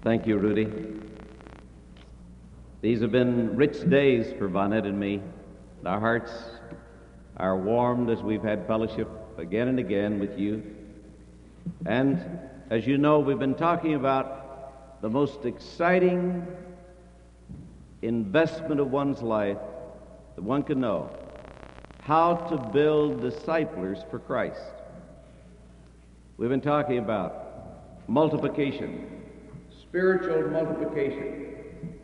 Thank you, Rudy. These have been rich days for Vonette and me. Our hearts are warmed as we've had fellowship again and again with you. And as you know, we've been talking about the most exciting investment of one's life that one can know: how to build disciples for Christ. We've been talking about multiplication, spiritual multiplication,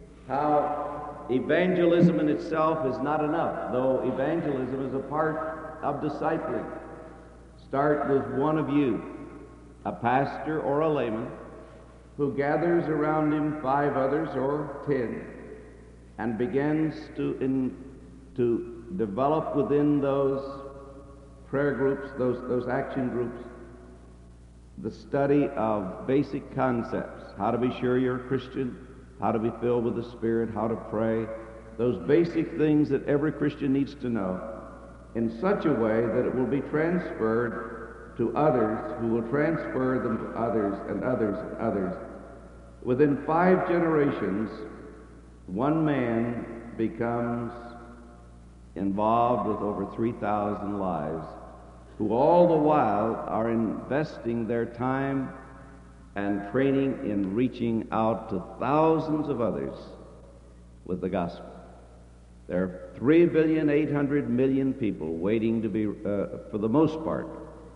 how evangelism in itself is not enough, though evangelism is a part of discipling. Start with one of you, a pastor or a layman, who gathers around him 5 others or 10 and begins to develop within those prayer groups, those action groups, the study of basic concepts: how to be sure you're a Christian, how to be filled with the Spirit, how to pray, those basic things that every Christian needs to know, in such a way that it will be transferred to others, who will transfer them to others and others and others. Within 5 generations, one man becomes involved with over 3,000 lives, who all the while are investing their time and training in reaching out to thousands of others with the gospel. There are 3,800,000,000 people waiting to be, for the most part,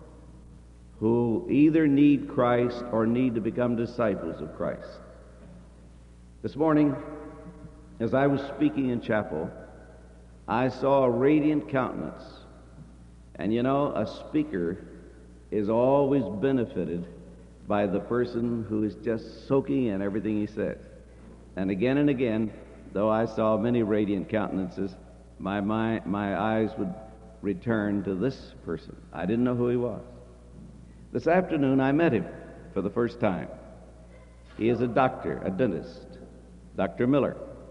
who either need Christ or need to become disciples of Christ. This morning, as I was speaking in chapel, I saw a radiant countenance. And you know, a speaker is always benefited by the person who is just soaking in everything he says. And again, though I saw many radiant countenances, my eyes would return to this person. I didn't know who he was. This afternoon, I met him for the first time. He is a doctor, a dentist, Dr. Miller.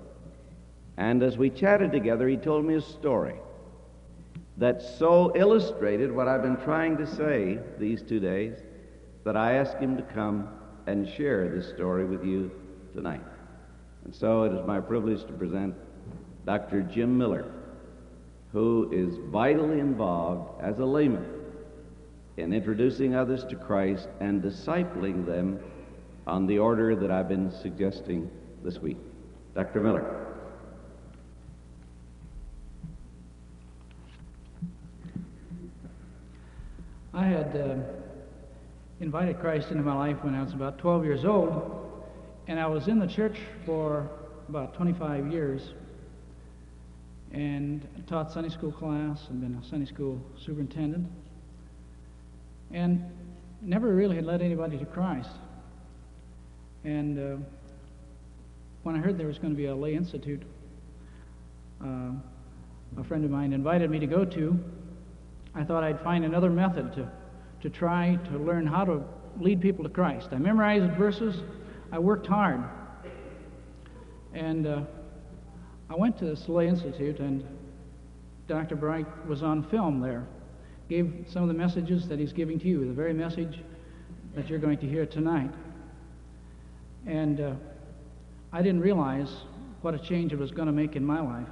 And as we chatted together, he told me a story that so illustrated what I've been trying to say these 2 days that I asked him to come and share this story with you tonight. And so it is my privilege to present Dr. Jim Miller, who is vitally involved as a layman in introducing others to Christ and discipling them on the order that I've been suggesting this week. Dr. Miller. I had invited Christ into my life when I was about 12 years old, and I was in the church for about 25 years and taught Sunday school class and been a Sunday school superintendent, and never really had led anybody to Christ. And when I heard there was going to be a lay institute, a friend of mine invited me to go to, I thought I'd find another method to try to learn how to lead people to Christ. I memorized verses. I worked hard. And I went to this lay institute, and Dr. Bright was on film there. Gave some of the messages that he's giving to you, the very message that you're going to hear tonight. And I didn't realize what a change it was going to make in my life.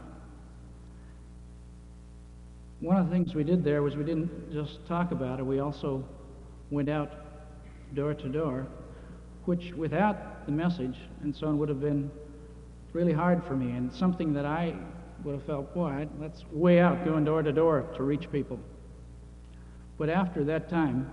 One of the things we did there was we didn't just talk about it, we also went out door to door, which without the message and so on would have been really hard for me, and something that I would have felt, boy, that's way out, going door to door to reach people. But after that time,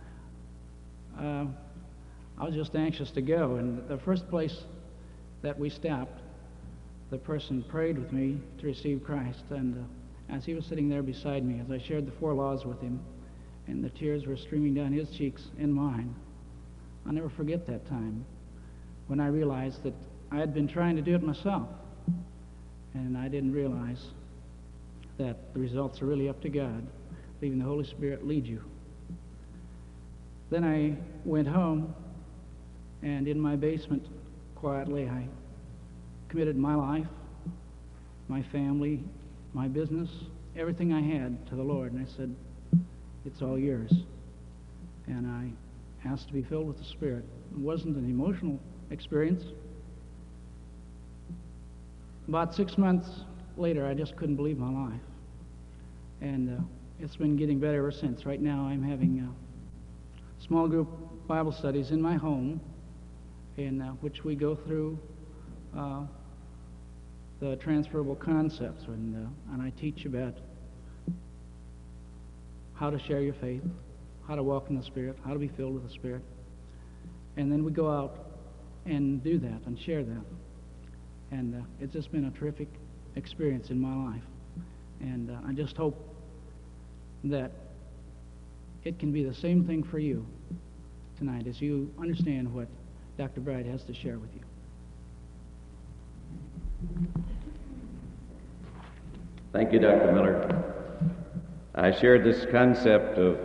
I was just anxious to go, and the first place that we stopped, the person prayed with me to receive Christ, and as he was sitting there beside me, as I shared the 4 laws with him, and the tears were streaming down his cheeks and mine, I'll never forget that time when I realized that I had been trying to do it myself, and I didn't realize that the results are really up to God, leaving the Holy Spirit lead you. Then I went home, and in my basement, quietly, I committed my life, my family, my business, everything I had to the Lord, and I said, it's all yours. And I asked to be filled with the Spirit. It wasn't an emotional experience. About 6 months later, I just couldn't believe my life. And it's been getting better ever since. Right now, I'm having small group Bible studies in my home, in which we go through the transferable concepts, and I teach about how to share your faith, how to walk in the Spirit, how to be filled with the Spirit. And then we go out and do that and share that. And it's just been a terrific experience in my life. And I just hope that it can be the same thing for you tonight as you understand what Dr. Bride has to share with you. Thank you, Dr. Miller. I shared this concept of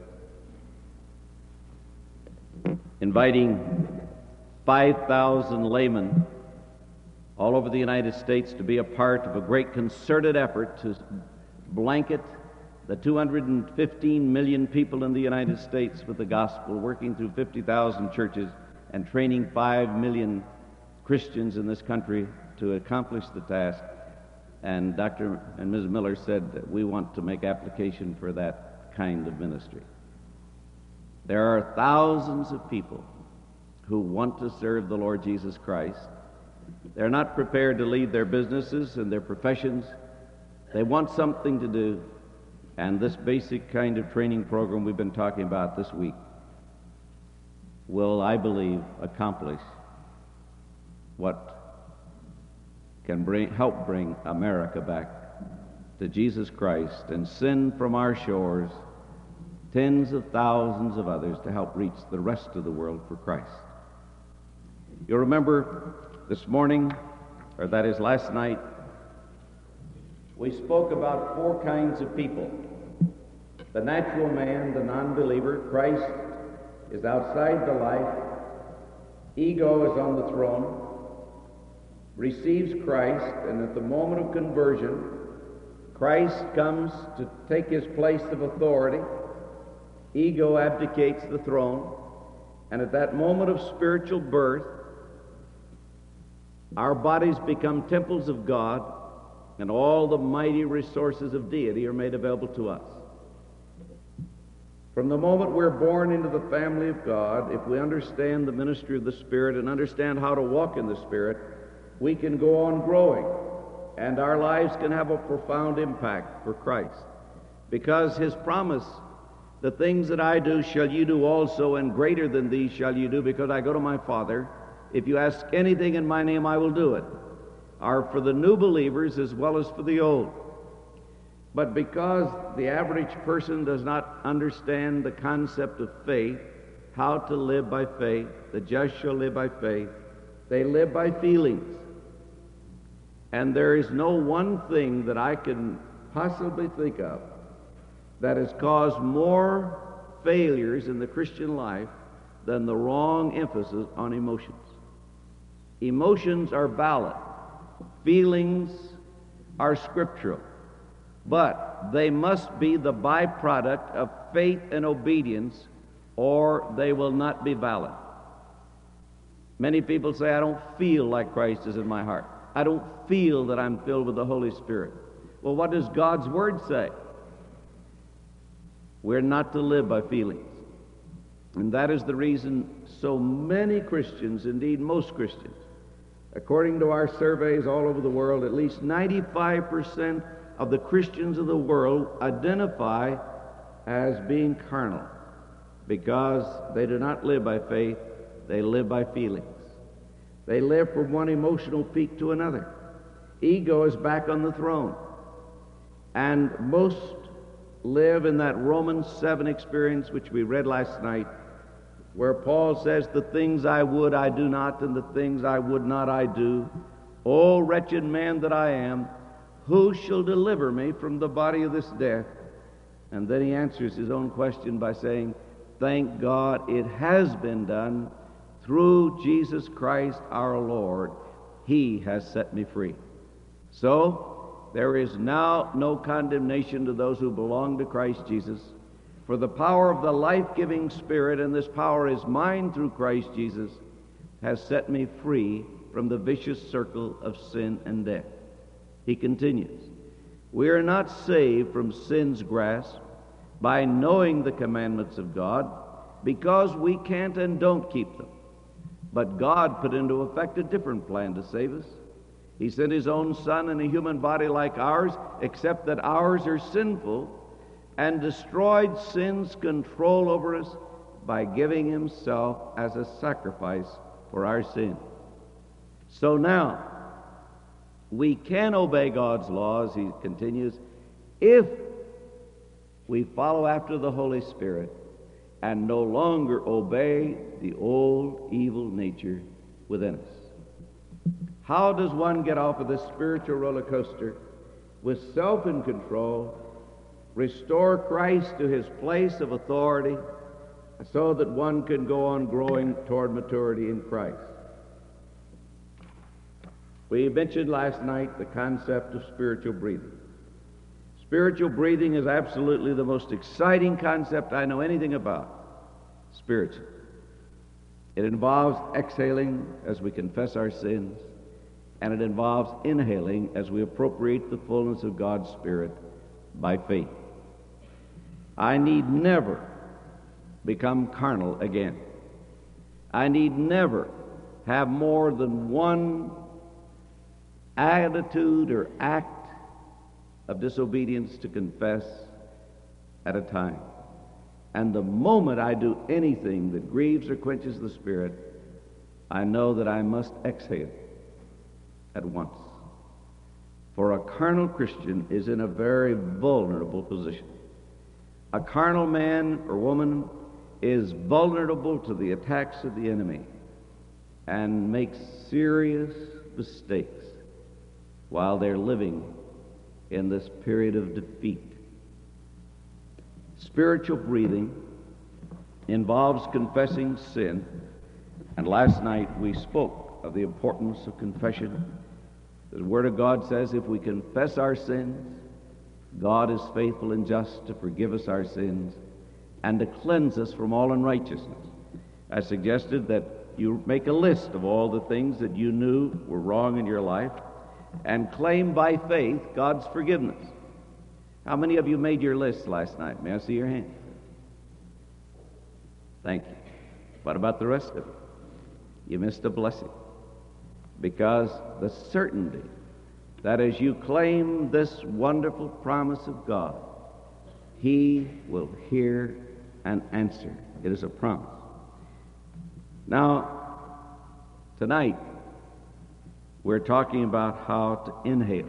inviting 5,000 laymen all over the United States to be a part of a great concerted effort to blanket the 215 million people in the United States with the gospel, working through 50,000 churches and training 5 million Christians in this country to accomplish the task. And Dr. and Ms. Miller said that we want to make application for that kind of ministry. There are thousands of people who want to serve the Lord Jesus Christ. They're not prepared to leave their businesses and their professions. They want something to do. And this basic kind of training program we've been talking about this week will, I believe, accomplish what can help bring America back to Jesus Christ and send from our shores tens of thousands of others to help reach the rest of the world for Christ. You'll remember this morning, or that is last night, we spoke about 4 kinds of people. The natural man, the non-believer. Christ is outside the life. Ego is on the throne. Receives Christ, and at the moment of conversion, Christ comes to take his place of authority. Ego abdicates the throne, and at that moment of spiritual birth, our bodies become temples of God, and all the mighty resources of deity are made available to us. From the moment we're born into the family of God, if we understand the ministry of the Spirit and understand how to walk in the Spirit, we can go on growing, and our lives can have a profound impact for Christ. Because his promise, the things that I do shall you do also, and greater than these shall you do, because I go to my Father. If you ask anything in my name, I will do it, are for the new believers as well as for the old. But because the average person does not understand the concept of faith, how to live by faith, the just shall live by faith, they live by feelings. And there is no one thing that I can possibly think of that has caused more failures in the Christian life than the wrong emphasis on emotions. Emotions are valid. Feelings are scriptural. But they must be the byproduct of faith and obedience, or they will not be valid. Many people say, I don't feel like Christ is in my heart. I don't feel that I'm filled with the Holy Spirit. Well, what does God's Word say? We're not to live by feelings. And that is the reason so many Christians, indeed most Christians, according to our surveys all over the world, at least 95% of the Christians of the world identify as being carnal, because they do not live by faith, they live by feelings. They live from one emotional peak to another. Ego is back on the throne. And most live in that Romans 7 experience which we read last night, where Paul says, the things I would I do not, and the things I would not I do. O wretched man that I am, who shall deliver me from the body of this death? And then he answers his own question by saying, thank God it has been done through Jesus Christ our Lord. He has set me free. So there is now no condemnation to those who belong to Christ Jesus. For the power of the life-giving Spirit, and this power is mine through Christ Jesus, has set me free from the vicious circle of sin and death. He continues, we are not saved from sin's grasp by knowing the commandments of God, because we can't and don't keep them. But God put into effect a different plan to save us. He sent His own Son in a human body like ours, except that ours are sinful, and destroyed sin's control over us by giving Himself as a sacrifice for our sin. So now, we can obey God's laws, he continues, if we follow after the Holy Spirit and no longer obey the old evil nature within us. How does one get off of this spiritual roller coaster with self in control, restore Christ to His place of authority, so that one can go on growing toward maturity in Christ? We mentioned last night the concept of spiritual breathing. Spiritual breathing is absolutely the most exciting concept I know anything about, spiritual. It involves exhaling as we confess our sins, and it involves inhaling as we appropriate the fullness of God's Spirit by faith. I need never become carnal again. I need never have more than one attitude or act of disobedience to confess at a time. And the moment I do anything that grieves or quenches the Spirit, I know that I must exhale at once. For a carnal Christian is in a very vulnerable position. A carnal man or woman is vulnerable to the attacks of the enemy and makes serious mistakes while they're living in this period of defeat. Spiritual breathing involves confessing sin, and last night we spoke of the importance of confession. The Word of God says if we confess our sins, God is faithful and just to forgive us our sins and to cleanse us from all unrighteousness. I suggested that you make a list of all the things that you knew were wrong in your life and claim by faith God's forgiveness. How many of you made your list last night? May I see your hand? Thank you. What about the rest of it? You missed a blessing. Because the certainty that as you claim this wonderful promise of God, He will hear and answer. It is a promise. Now, tonight, we're talking about how to inhale.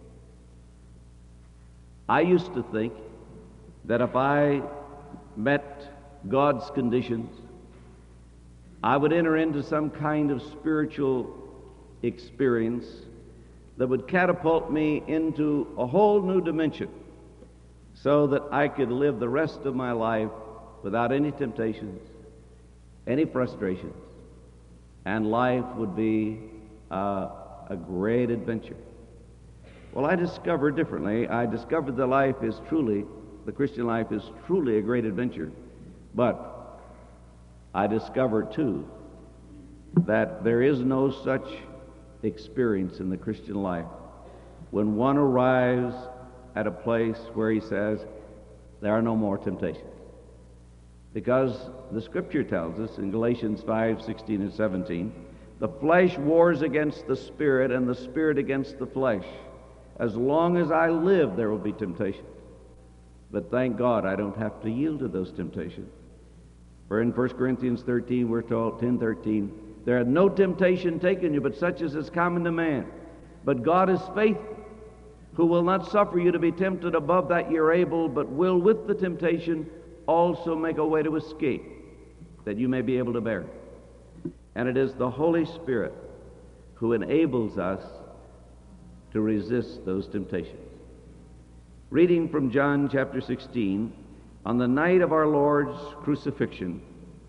I used to think that if I met God's conditions, I would enter into some kind of spiritual experience that would catapult me into a whole new dimension so that I could live the rest of my life without any temptations, any frustrations, and life would be a great adventure. Well, I discovered differently. I discovered the Christian life is truly a great adventure. But I discovered, too, that there is no such experience in the Christian life when one arrives at a place where he says, there are no more temptations. Because the Scripture tells us in Galatians 5:16 and 17, the flesh wars against the Spirit and the Spirit against the flesh. As long as I live, there will be temptation. But thank God I don't have to yield to those temptations. For in 1 Corinthians 13, we're told, 10:13, there had no temptation taken you, but such as is common to man. But God is faithful, who will not suffer you to be tempted above that you're able, but will with the temptation also make a way to escape, that you may be able to bear it. And it is the Holy Spirit who enables us to resist those temptations. Reading from John chapter 16, on the night of our Lord's crucifixion,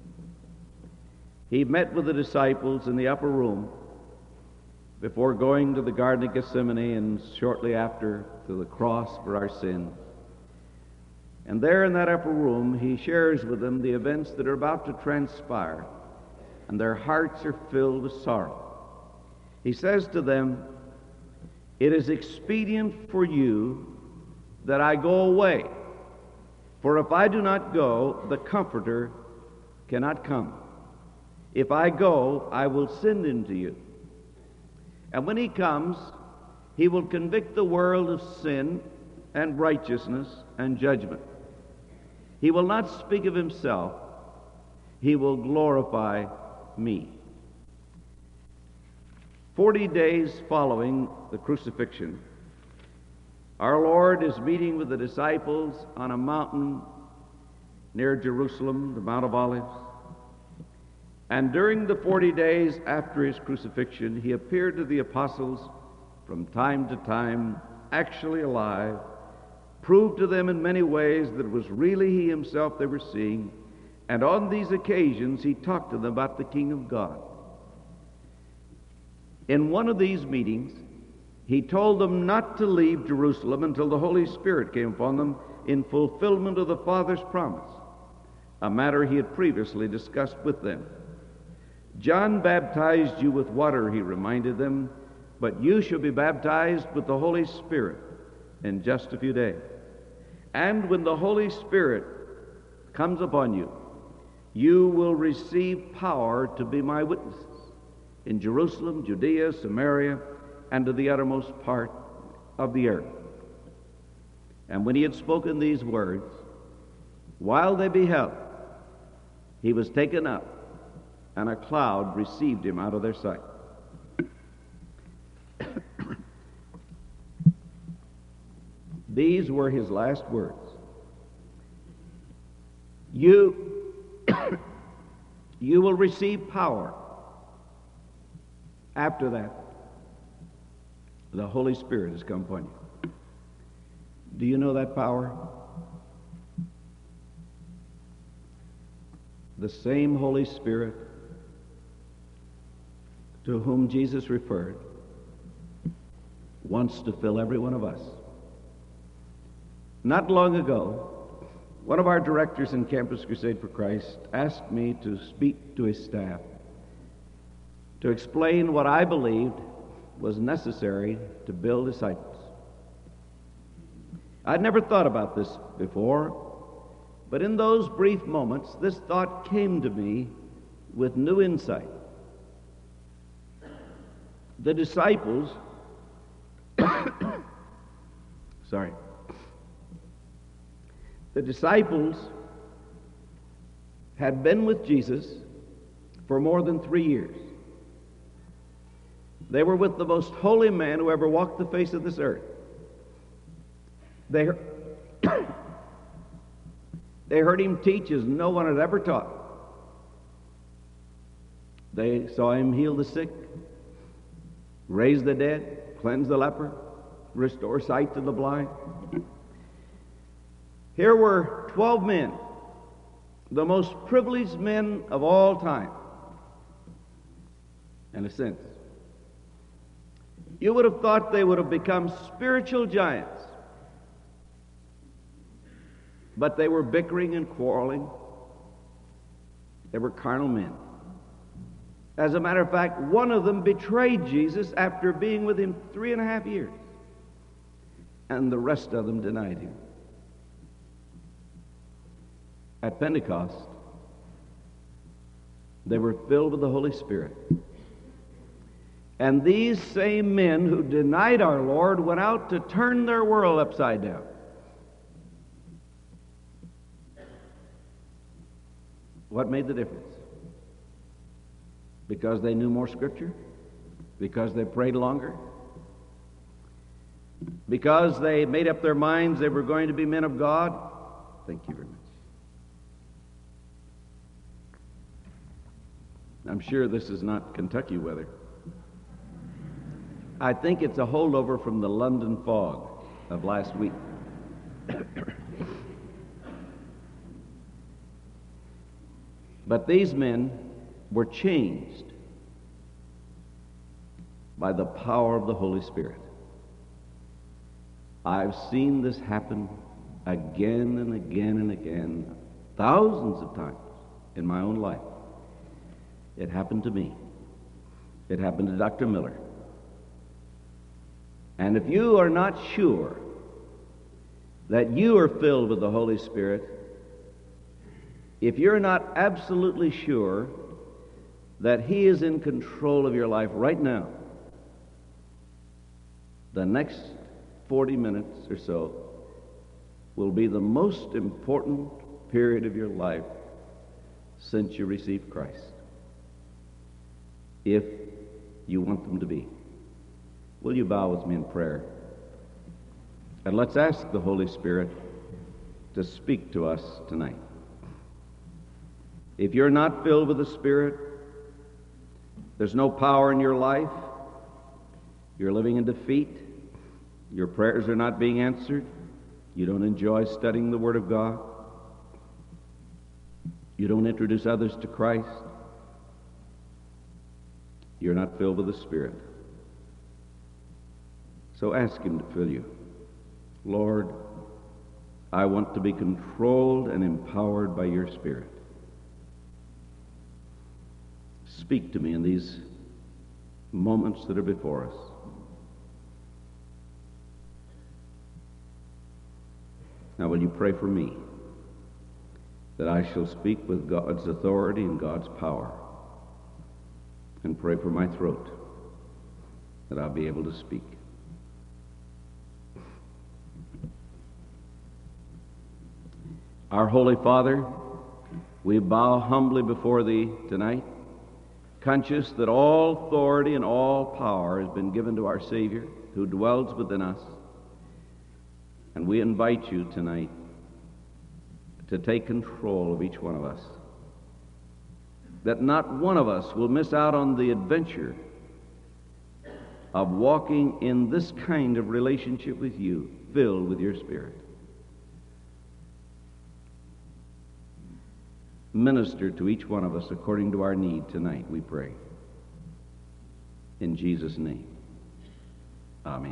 he met with the disciples in the upper room before going to the Garden of Gethsemane and shortly after to the cross for our sins. And there in that upper room, he shares with them the events that are about to transpire and their hearts are filled with sorrow. He says to them, "It is expedient for you that I go away, for if I do not go, the Comforter cannot come. If I go, I will send him to you. And when he comes, he will convict the world of sin and righteousness and judgment. He will not speak of himself. He will glorify me." 40 days following the crucifixion, our Lord is meeting with the disciples on a mountain near Jerusalem, the Mount of Olives. And during the 40 days after his crucifixion, he appeared to the apostles from time to time, actually alive, proved to them in many ways that it was really he himself they were seeing, and on these occasions he talked to them about the kingdom of God. In one of these meetings, he told them not to leave Jerusalem until the Holy Spirit came upon them in fulfillment of the Father's promise, a matter he had previously discussed with them. "John baptized you with water," he reminded them, "but you shall be baptized with the Holy Spirit in just a few days. And when the Holy Spirit comes upon you, you will receive power to be my witnesses in Jerusalem, Judea, Samaria, and to the uttermost part of the earth." And when he had spoken these words, while they beheld, he was taken up, and a cloud received him out of their sight. These were his last words. You will receive power. After that, the Holy Spirit has come upon you. Do you know that power? The same Holy Spirit to whom Jesus referred wants to fill every one of us. Not long ago, one of our directors in Campus Crusade for Christ asked me to speak to his staff to explain what I believed was necessary to build disciples. I'd never thought about this before, but in those brief moments, this thought came to me with new insight. The disciples, the disciples had been with Jesus for more than 3 years. They were with the most holy man who ever walked the face of this earth. They heard him teach as no one had ever taught. They saw him heal the sick, raise the dead, cleanse the leper, restore sight to the blind. Here were 12 men, the most privileged men of all time, in a sense. You would have thought they would have become spiritual giants, but they were bickering and quarreling. They were carnal men. As a matter of fact, one of them betrayed Jesus after being with him 3.5 years, and the rest of them denied him. At Pentecost, they were filled with the Holy Spirit. And these same men who denied our Lord went out to turn their world upside down. What made the difference? Because they knew more Scripture? Because they prayed longer? Because they made up their minds they were going to be men of God? Thank you very much. I'm sure this is not Kentucky weather. I think it's a holdover from the London fog of last week. But these men were changed by the power of the Holy Spirit. I've seen this happen again and again and again, thousands of times in my own life. It happened to me. It happened to Dr. Miller. And if you are not sure that you are filled with the Holy Spirit, if you're not absolutely sure that He is in control of your life right now, the next 40 minutes or so will be the most important period of your life since you received Christ, if you want them to be. Will you bow with me in prayer? And let's ask the Holy Spirit to speak to us tonight. If you're not filled with the Spirit, there's no power in your life, you're living in defeat, your prayers are not being answered, you don't enjoy studying the Word of God, you don't introduce others to Christ, you're not filled with the Spirit. So ask Him to fill you. Lord, I want to be controlled and empowered by your Spirit. Speak to me in these moments that are before us. Now will you pray for me, that I shall speak with God's authority and God's power, and pray for my throat, that I'll be able to speak. Our Holy Father, we bow humbly before Thee tonight, conscious that all authority and all power has been given to our Savior, who dwells within us. And we invite you tonight to take control of each one of us, that not one of us will miss out on the adventure of walking in this kind of relationship with you, filled with your Spirit. Minister to each one of us according to our need tonight, we pray. In Jesus' name, amen.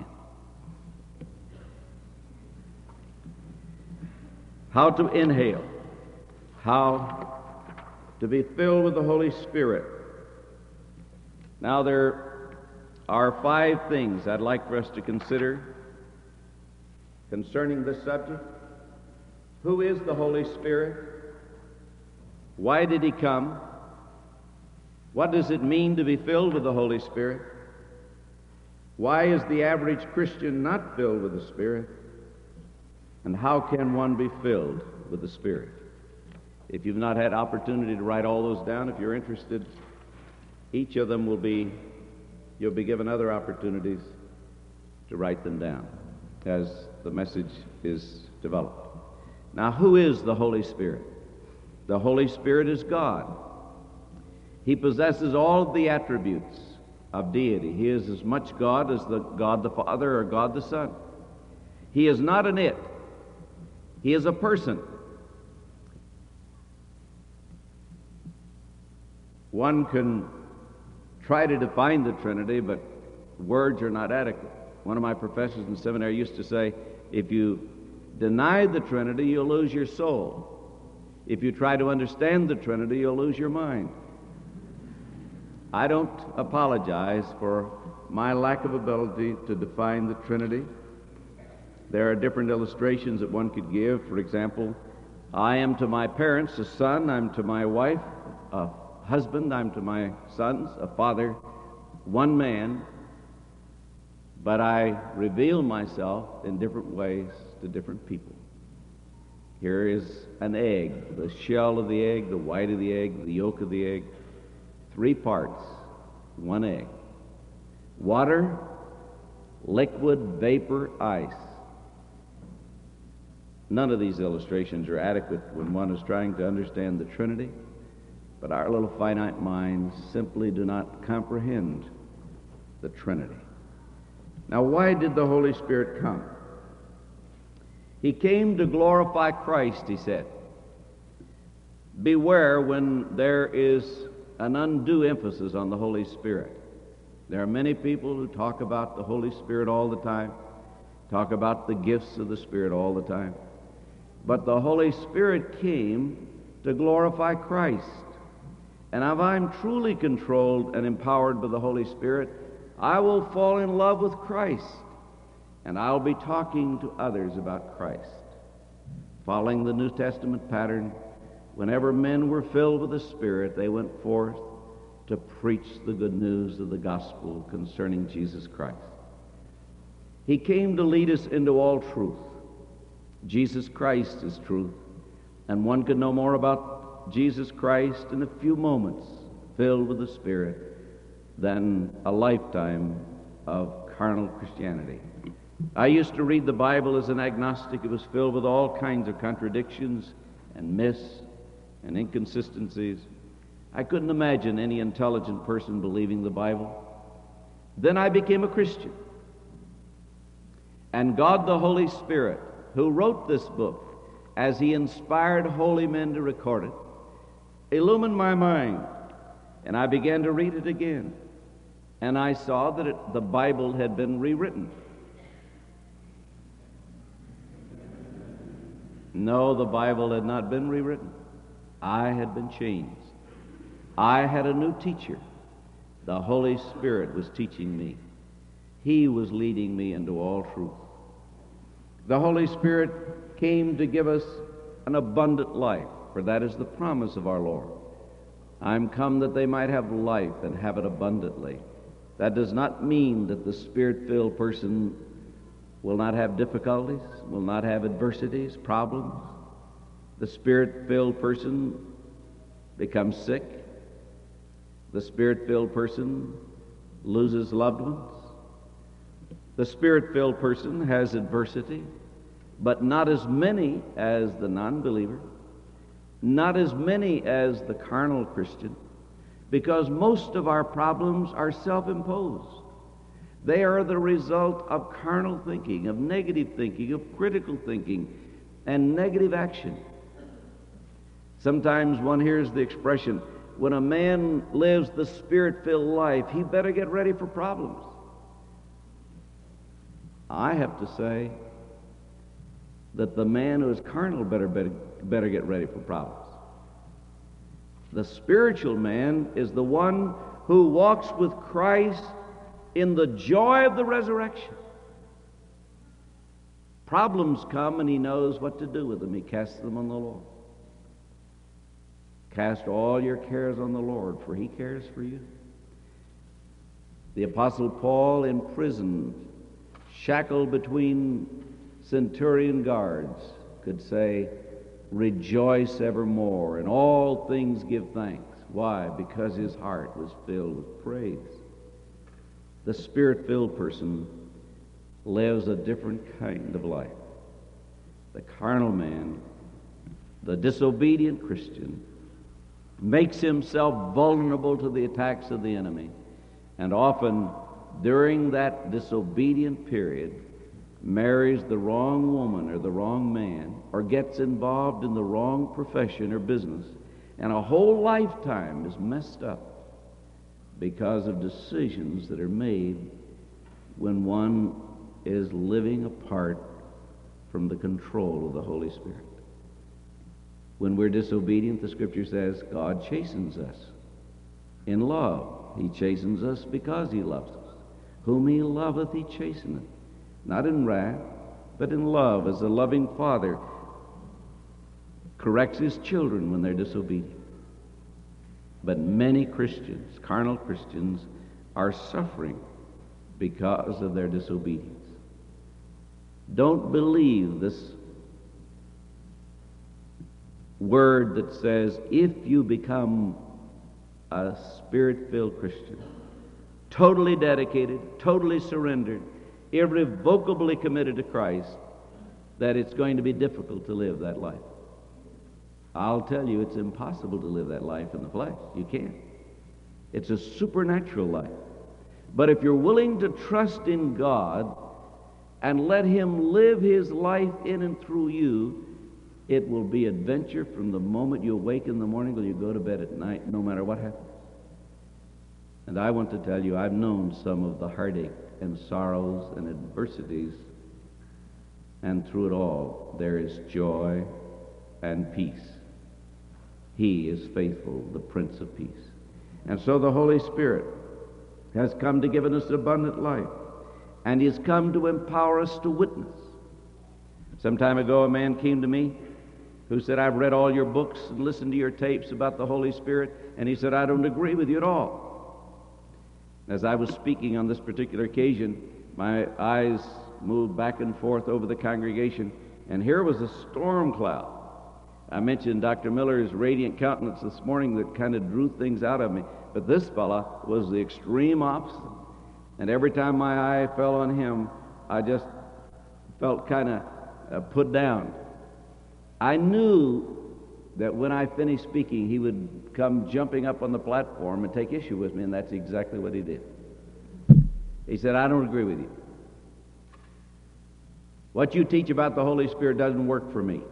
How to inhale, how to be filled with the Holy Spirit. Now there are 5 things I'd like for us to consider concerning this subject. Who is the Holy Spirit? Why did He come? What does it mean to be filled with the Holy Spirit? Why is the average Christian not filled with the Spirit? And how can one be filled with the Spirit? If you've not had opportunity to write all those down, if you're interested, each of them you'll be given other opportunities to write them down as the message is developed. Now, who is the Holy Spirit? The Holy Spirit is God. He possesses all of the attributes of deity. He is as much God as God the Father or God the Son. He is not an it. He is a person. One can try to define the Trinity, but words are not adequate. One of my professors in seminary used to say, if you deny the Trinity, you'll lose your soul. If you try to understand the Trinity, you'll lose your mind. I don't apologize for my lack of ability to define the Trinity. There are different illustrations that one could give. For example, I am to my parents a son, I'm to my wife a husband, I'm to my sons a father, one man, but I reveal myself in different ways to different people. Here is an egg, the shell of the egg, the white of the egg, the yolk of the egg. 3 parts, one egg. Water, liquid, vapor, ice. None of these illustrations are adequate when one is trying to understand the Trinity, but our little finite minds simply do not comprehend the Trinity. Now, why did the Holy Spirit come? He came to glorify Christ, he said. Beware when there is an undue emphasis on the Holy Spirit. There are many people who talk about the Holy Spirit all the time, talk about the gifts of the Spirit all the time. But the Holy Spirit came to glorify Christ. And if I'm truly controlled and empowered by the Holy Spirit, I will fall in love with Christ, and I'll be talking to others about Christ. Following the New Testament pattern, whenever men were filled with the Spirit, they went forth to preach the good news of the gospel concerning Jesus Christ. He came to lead us into all truth. Jesus Christ is truth, and one could know more about Jesus Christ in a few moments filled with the Spirit than a lifetime of carnal Christianity. I used to read the Bible as an agnostic. It was filled with all kinds of contradictions and myths and inconsistencies. I couldn't imagine any intelligent person believing the Bible. Then I became a Christian. And God the Holy Spirit, who wrote this book as he inspired holy men to record it, illumined my mind, and I began to read it again. And I saw that the Bible had been rewritten. No, the Bible had not been rewritten. I had been changed. I had a new teacher. The Holy Spirit was teaching me. He was leading me into all truth. The Holy Spirit came to give us an abundant life, for that is the promise of our Lord. I'm come that they might have life and have it abundantly. That does not mean that the Spirit-filled person will not have difficulties, will not have adversities, problems. The Spirit-filled person becomes sick. The Spirit-filled person loses loved ones. The Spirit-filled person has adversity, but not as many as the non-believer, not as many as the carnal Christian, because most of our problems are self-imposed. They are the result of carnal thinking, of negative thinking, of critical thinking, and negative action. Sometimes one hears the expression, when a man lives the Spirit-filled life, he better get ready for problems. I have to say that the man who is carnal better get ready for problems. The spiritual man is the one who walks with Christ in the joy of the resurrection. Problems come and he knows what to do with them. He casts them on the Lord. Cast all your cares on the Lord, for he cares for you. The Apostle Paul, in prison, shackled between centurion guards, could say, rejoice evermore, and all things give thanks. Why? Because his heart was filled with praise. The Spirit-filled person lives a different kind of life. The carnal man, the disobedient Christian, makes himself vulnerable to the attacks of the enemy, and often during that disobedient period marries the wrong woman or the wrong man, or gets involved in the wrong profession or business, and a whole lifetime is messed up because of decisions that are made when one is living apart from the control of the Holy Spirit. When we're disobedient, the Scripture says God chastens us in love. He chastens us because he loves us. Whom he loveth, he chasteneth. Not in wrath, but in love, as a loving father corrects his children when they're disobedient. But many Christians, carnal Christians, are suffering because of their disobedience. Don't believe this word that says, if you become a Spirit-filled Christian, totally dedicated, totally surrendered, irrevocably committed to Christ, that it's going to be difficult to live that life. I'll tell you, it's impossible to live that life in the flesh. You can't. It's a supernatural life. But if you're willing to trust in God and let him live his life in and through you, it will be adventure from the moment you awake in the morning till you go to bed at night, no matter what happens. And I want to tell you, I've known some of the heartache and sorrows and adversities, and through it all, there is joy and peace. He is faithful, the Prince of Peace. And so the Holy Spirit has come to give us abundant life, and He has come to empower us to witness. Some time ago, a man came to me who said, I've read all your books and listened to your tapes about the Holy Spirit, and he said, I don't agree with you at all. As I was speaking on this particular occasion, my eyes moved back and forth over the congregation, and here was a storm cloud. I mentioned Dr. Miller's radiant countenance this morning that kind of drew things out of me, but this fella was the extreme opposite. And every time my eye fell on him, I just felt kind of put down. I knew that when I finished speaking, he would come jumping up on the platform and take issue with me, and that's exactly what he did. He said, I don't agree with you. What you teach about the Holy Spirit doesn't work for me.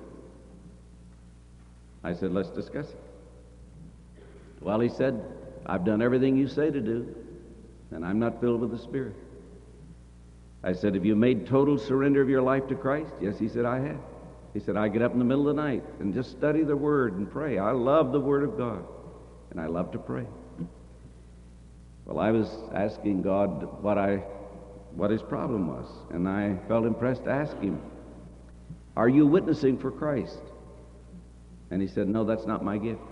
I said, let's discuss it. Well, he said, I've done everything you say to do, and I'm not filled with the Spirit. I said, have you made total surrender of your life to Christ? Yes, he said, I have. He said, I get up in the middle of the night and just study the Word and pray. I love the Word of God, and I love to pray. Well, I was asking God what his problem was, and I felt impressed to ask him, are you witnessing for Christ? And he said, no, that's not my gift.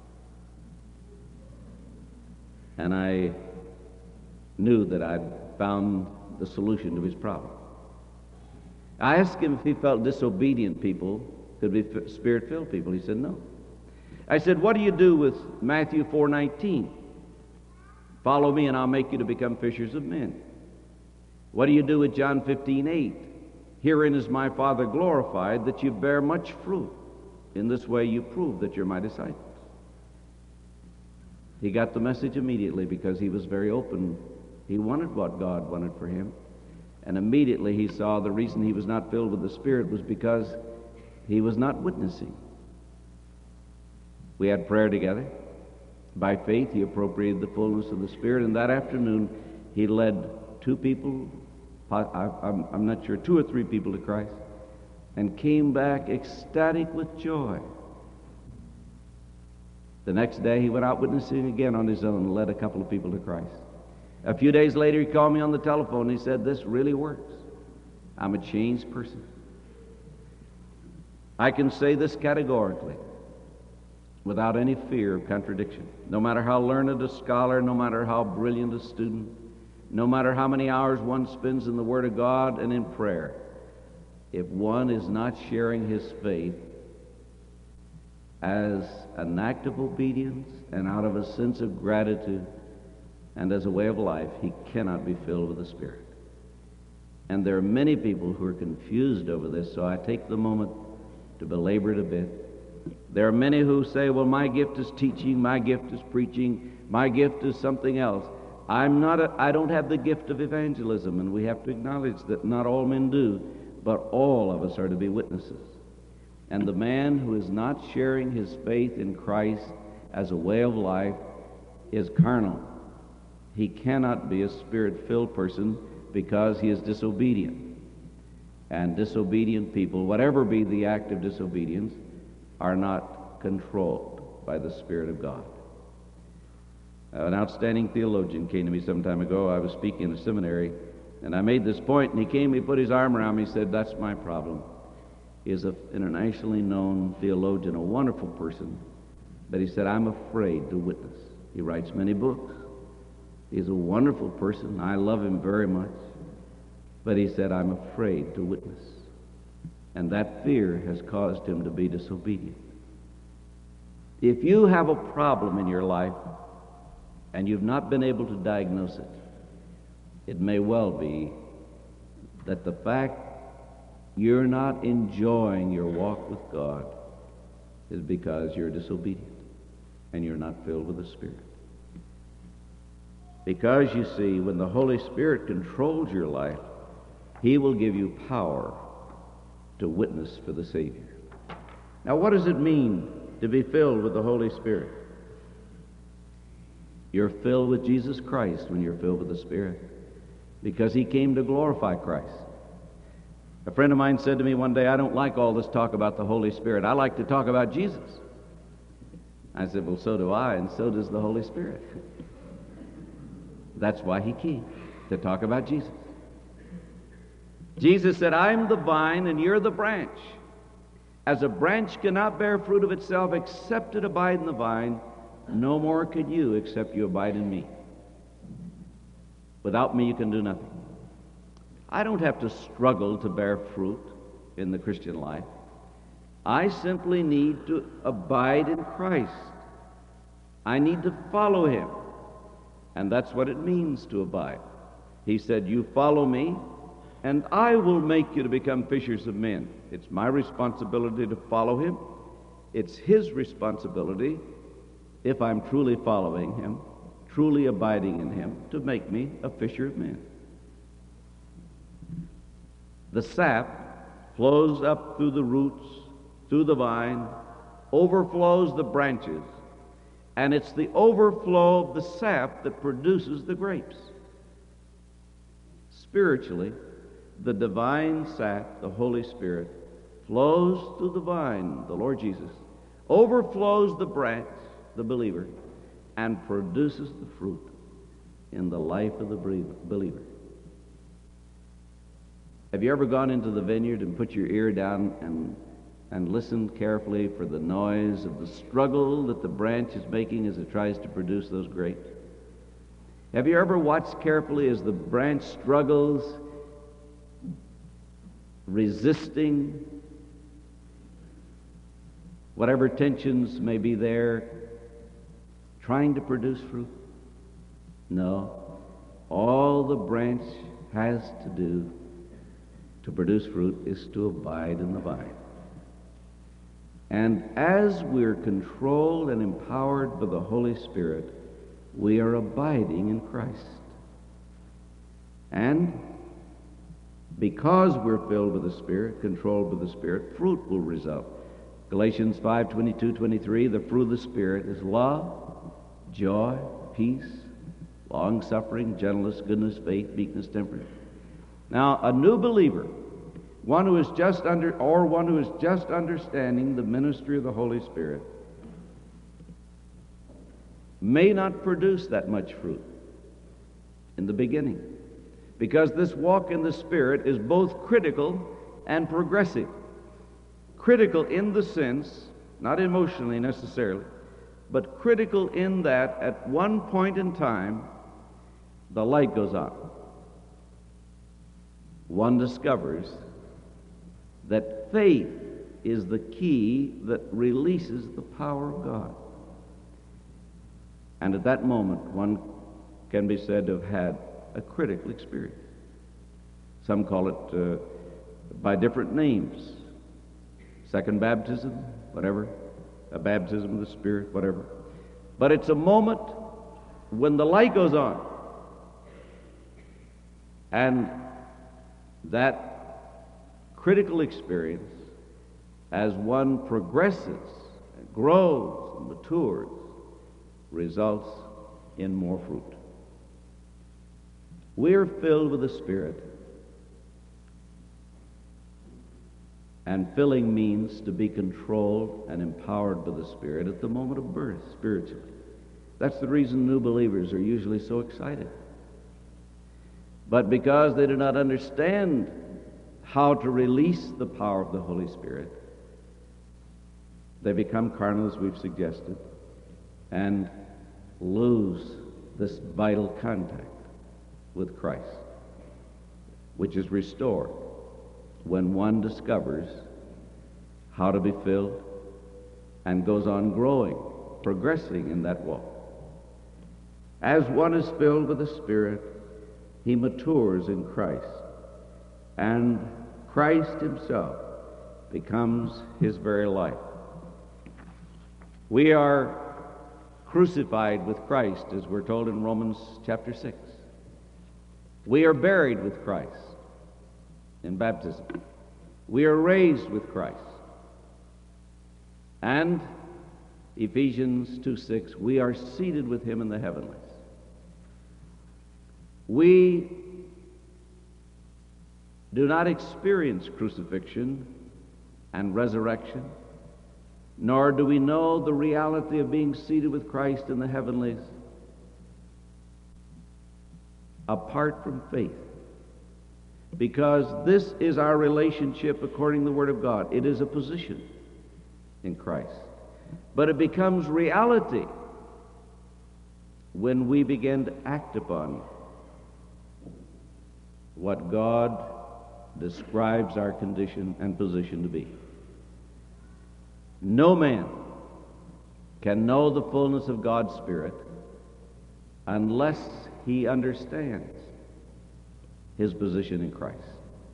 And I knew that I'd found the solution to his problem. I asked him if he felt disobedient people could be Spirit-filled people. He said, no. I said, what do you do with Matthew 4:19? Follow me and I'll make you to become fishers of men. What do you do with John 15:8? Herein is my Father glorified, that you bear much fruit. In this way you prove that you're my disciples. He got the message immediately because he was very open. He wanted what God wanted for him. And immediately he saw the reason he was not filled with the Spirit was because he was not witnessing. We had prayer together. By faith, he appropriated the fullness of the Spirit, and that afternoon he led two people, I'm not sure, 2 or 3 people to Christ, and came back ecstatic with joy. The next day he went out witnessing again on his own and led a couple of people to Christ. A few days later he called me on the telephone and he said, this really works. I'm a changed person. I can say this categorically without any fear of contradiction. No matter how learned a scholar, no matter how brilliant a student, no matter how many hours one spends in the Word of God and in prayer, if one is not sharing his faith as an act of obedience and out of a sense of gratitude and as a way of life, he cannot be filled with the Spirit. And there are many people who are confused over this, so I take the moment to belabor it a bit. There are many who say, well, my gift is teaching, my gift is preaching, my gift is something else. I don't have the gift of evangelism, and we have to acknowledge that not all men do, but all of us are to be witnesses. And the man who is not sharing his faith in Christ as a way of life is carnal. He cannot be a Spirit-filled person because he is disobedient. And disobedient people, whatever be the act of disobedience, are not controlled by the Spirit of God. An outstanding theologian came to me some time ago. I was speaking in a seminary, and I made this point, and he came, he put his arm around me, he said, that's my problem. He is an internationally known theologian, a wonderful person, but he said, I'm afraid to witness. He writes many books. He's a wonderful person. I love him very much. But he said, I'm afraid to witness. And that fear has caused him to be disobedient. If you have a problem in your life and you've not been able to diagnose it, it may well be that the fact you're not enjoying your walk with God is because you're disobedient and you're not filled with the Spirit. Because, you see, when the Holy Spirit controls your life, He will give you power to witness for the Savior. Now, what does it mean to be filled with the Holy Spirit? You're filled with Jesus Christ when you're filled with the Spirit, because He came to glorify Christ. A friend of mine said to me one day, I don't like all this talk about the Holy Spirit. I like to talk about Jesus. I said, well, so do I, and so does the Holy Spirit. That's why he came, to talk about Jesus. Jesus said, I'm the vine and you're the branch. As a branch cannot bear fruit of itself except it abide in the vine, no more can you except you abide in me. Without me you can do nothing. I don't have to struggle to bear fruit in the Christian life. I simply need to abide in Christ. I need to follow him. And that's what it means to abide. He said, you follow me, and I will make you to become fishers of men. It's my responsibility to follow him. It's his responsibility, if I'm truly following him, truly abiding in him, to make me a fisher of men. The sap flows up through the roots, through the vine, overflows the branches, and it's the overflow of the sap that produces the grapes. Spiritually, the divine sap, the Holy Spirit, flows through the vine, the Lord Jesus, overflows the branch, the believer, and produces the fruit in the life of the believer. Have you ever gone into the vineyard and put your ear down and listened carefully for the noise of the struggle that the branch is making as it tries to produce those grapes? Have you ever watched carefully as the branch struggles, resisting whatever tensions may be there, trying to produce fruit? No. All the branch has to do to produce fruit is to abide in the vine. And as we're controlled and empowered by the Holy Spirit, we are abiding in Christ. And because we're filled with the Spirit, controlled by the Spirit, fruit will result. Galatians 5:22-23, the fruit of the Spirit is love, joy, peace, long-suffering, gentleness, goodness, faith, meekness, temperance. Now, a new believer, one who is just understanding the ministry of the Holy Spirit, may not produce that much fruit in the beginning, because this walk in the Spirit is both critical and progressive. Critical in the sense, not emotionally necessarily, but critical in that at one point in time, the light goes on. One discovers that faith is the key that releases the power of God. And at that moment, one can be said to have had a critical experience. Some call it by different names. Second baptism, whatever. A baptism of the Spirit, whatever. But it's a moment when the light goes on. And that critical experience, as one progresses, grows, and matures, results in more fruit. We're filled with the Spirit, and filling means to be controlled and empowered by the Spirit at the moment of birth, spiritually. That's the reason new believers are usually so excited. But because they do not understand how to release the power of the Holy Spirit, they become carnal, as we've suggested, and lose this vital contact with Christ, which is restored when one discovers how to be filled and goes on growing, progressing in that walk. As one is filled with the Spirit, he matures in Christ, and Christ himself becomes his very life. We are crucified with Christ, as we're told in Romans chapter 6. We are buried with Christ in baptism. We are raised with Christ. And Ephesians 2:6, we are seated with him in the heavenlies. We do not experience crucifixion and resurrection nor do we know the reality of being seated with Christ in the heavenlies apart from faith. Because this is our relationship according to the Word of God. It is a position in Christ. But it becomes reality when we begin to act upon what God describes our condition and position to be. No man can know the fullness of God's Spirit unless he understands his position in Christ.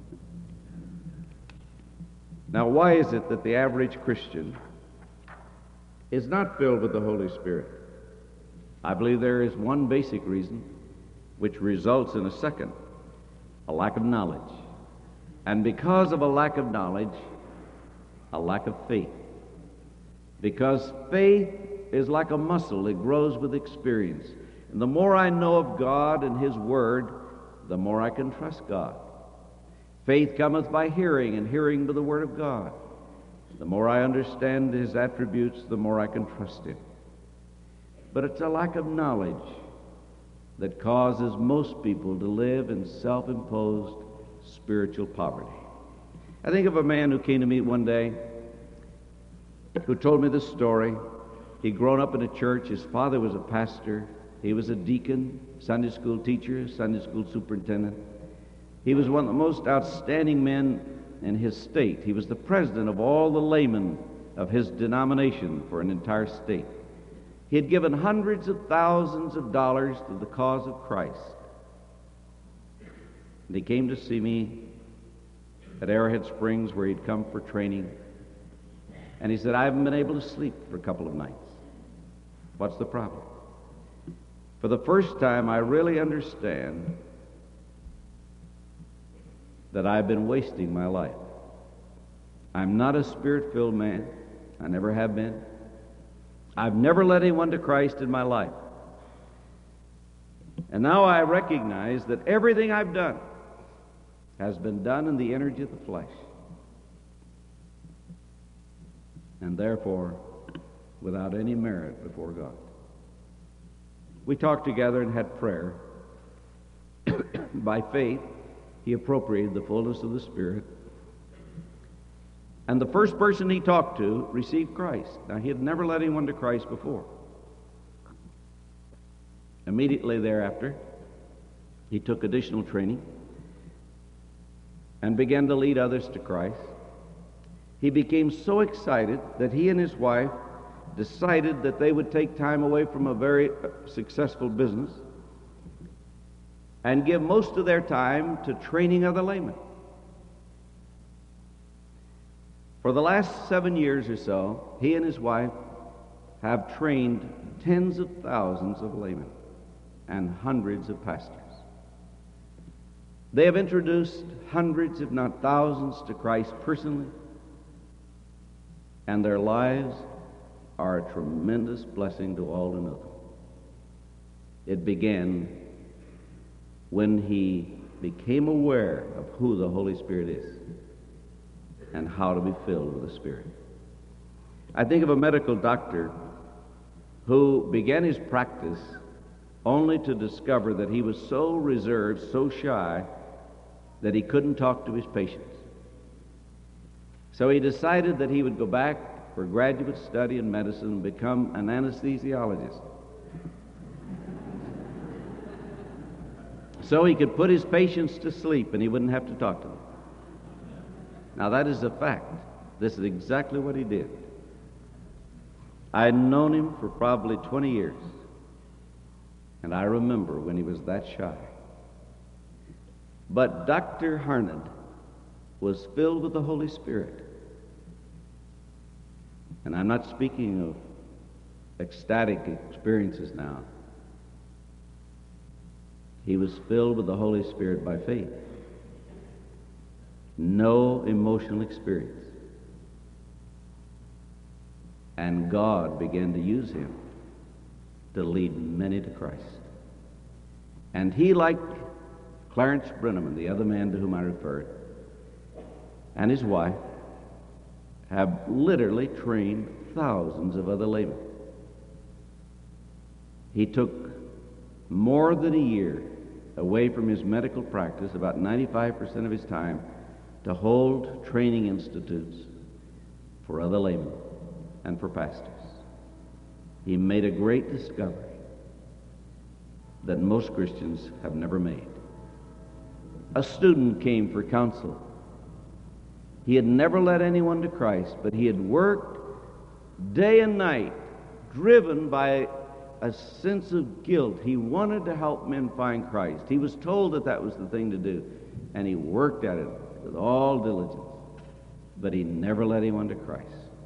Now, why is it that the average Christian is not filled with the Holy Spirit? I believe there is one basic reason, which results in a second: a lack of knowledge. And because of a lack of knowledge, a lack of faith. Because faith is like a muscle, it grows with experience. And the more I know of God and His Word, the more I can trust God. Faith cometh by hearing, and hearing by the Word of God. The more I understand His attributes, the more I can trust Him. But it's a lack of knowledge that causes most people to live in self-imposed spiritual poverty. I think of a man who came to me one day who told me this story. He'd grown up in a church. His father was a pastor. He was a deacon, Sunday school teacher, Sunday school superintendent. He was one of the most outstanding men in his state. He was the president of all the laymen of his denomination for an entire state. He had given hundreds of thousands of dollars to the cause of Christ. And he came to see me at Arrowhead Springs, where he'd come for training. And he said, I haven't been able to sleep for a couple of nights. What's the problem? For the first time, I really understand that I've been wasting my life. I'm not a Spirit-filled man. I never have been. I've never led anyone to Christ in my life. And now I recognize that everything I've done has been done in the energy of the flesh. And therefore, without any merit before God. We talked together and had prayer. By faith, he appropriated the fullness of the Spirit. And the first person he talked to received Christ. Now, he had never led anyone to Christ before. Immediately thereafter, he took additional training and began to lead others to Christ. He became so excited that he and his wife decided that they would take time away from a very successful business and give most of their time to training other laymen. For the last 7 years or so, he and his wife have trained tens of thousands of laymen and hundreds of pastors. They have introduced hundreds, if not thousands, to Christ personally, and their lives are a tremendous blessing to all who know them. It began when he became aware of who the Holy Spirit is and how to be filled with the Spirit. I think of a medical doctor who began his practice only to discover that he was so reserved, so shy, that he couldn't talk to his patients. So he decided that he would go back for graduate study in medicine and become an anesthesiologist. So he could put his patients to sleep and he wouldn't have to talk to them. Now that is a fact. This is exactly what he did. I had known him for probably 20 years, and I remember when he was that shy. But Dr. Harned was filled with the Holy Spirit. And I'm not speaking of ecstatic experiences now. He was filled with the Holy Spirit by faith. No emotional experience. And God began to use him to lead many to Christ. And he, like Clarence Brenneman, the other man to whom I referred, and his wife, have literally trained thousands of other laymen. He took more than a year away from his medical practice, about 95% of his time, to hold training institutes for other laymen and for pastors. He made a great discovery that most Christians have never made. A student came for counsel. He had never led anyone to Christ, but he had worked day and night, driven by a sense of guilt. He wanted to help men find Christ. He was told that that was the thing to do, and he worked at it with all diligence, but he never led anyone to Christ.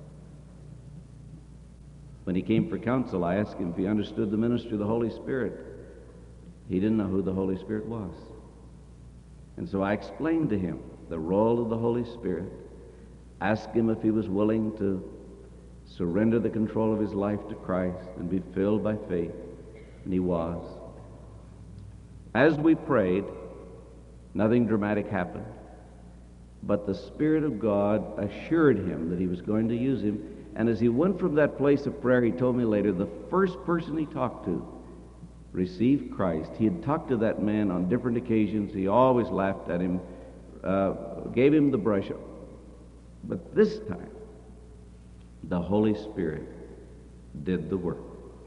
When he came for counsel, I asked him if he understood the ministry of the Holy Spirit. He didn't know who the Holy Spirit was. And so I explained to him the role of the Holy Spirit, asked him if he was willing to surrender the control of his life to Christ and be filled by faith, and he was. As we prayed, nothing dramatic happened, but the Spirit of God assured him that he was going to use him, and as he went from that place of prayer, he told me later, the first person he talked to received Christ. He had talked to that man on different occasions. He always laughed at him, gave him the brush up. But this time, the Holy Spirit did the work.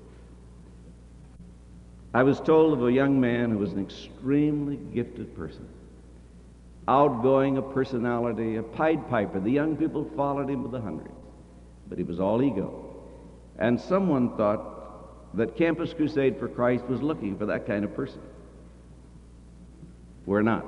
I was told of a young man who was an extremely gifted person, outgoing of personality, a Pied Piper. The young people followed him with the hundreds, but he was all ego. And someone thought that Campus Crusade for Christ was looking for that kind of person. We're not.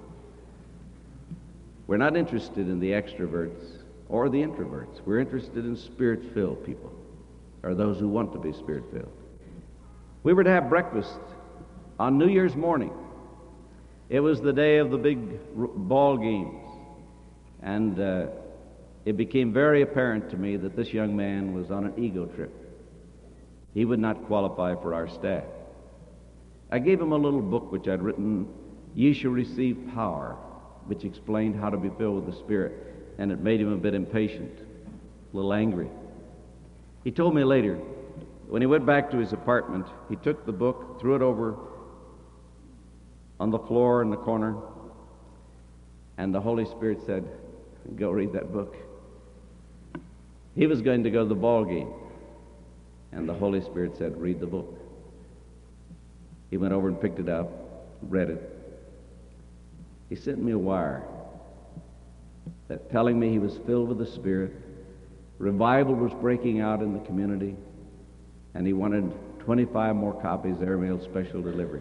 We're not interested in the extroverts or the introverts. We're interested in Spirit-filled people, or those who want to be Spirit-filled. We were to have breakfast on New Year's morning. It was the day of the big ball games, and it became very apparent to me that this young man was on an ego trip. He would not qualify for our staff. I gave him a little book which I'd written, Ye Shall Receive Power, which explained how to be filled with the Spirit, and it made him a bit impatient, a little angry. He told me later, when he went back to his apartment, he took the book, threw it over on the floor in the corner, and the Holy Spirit said, go read that book. He was going to go to the ball game, and the Holy Spirit said, read the book. He went over and picked it up, read it. He sent me a wire that telling me he was filled with the Spirit, revival was breaking out in the community, and he wanted 25 more copies airmail special delivery.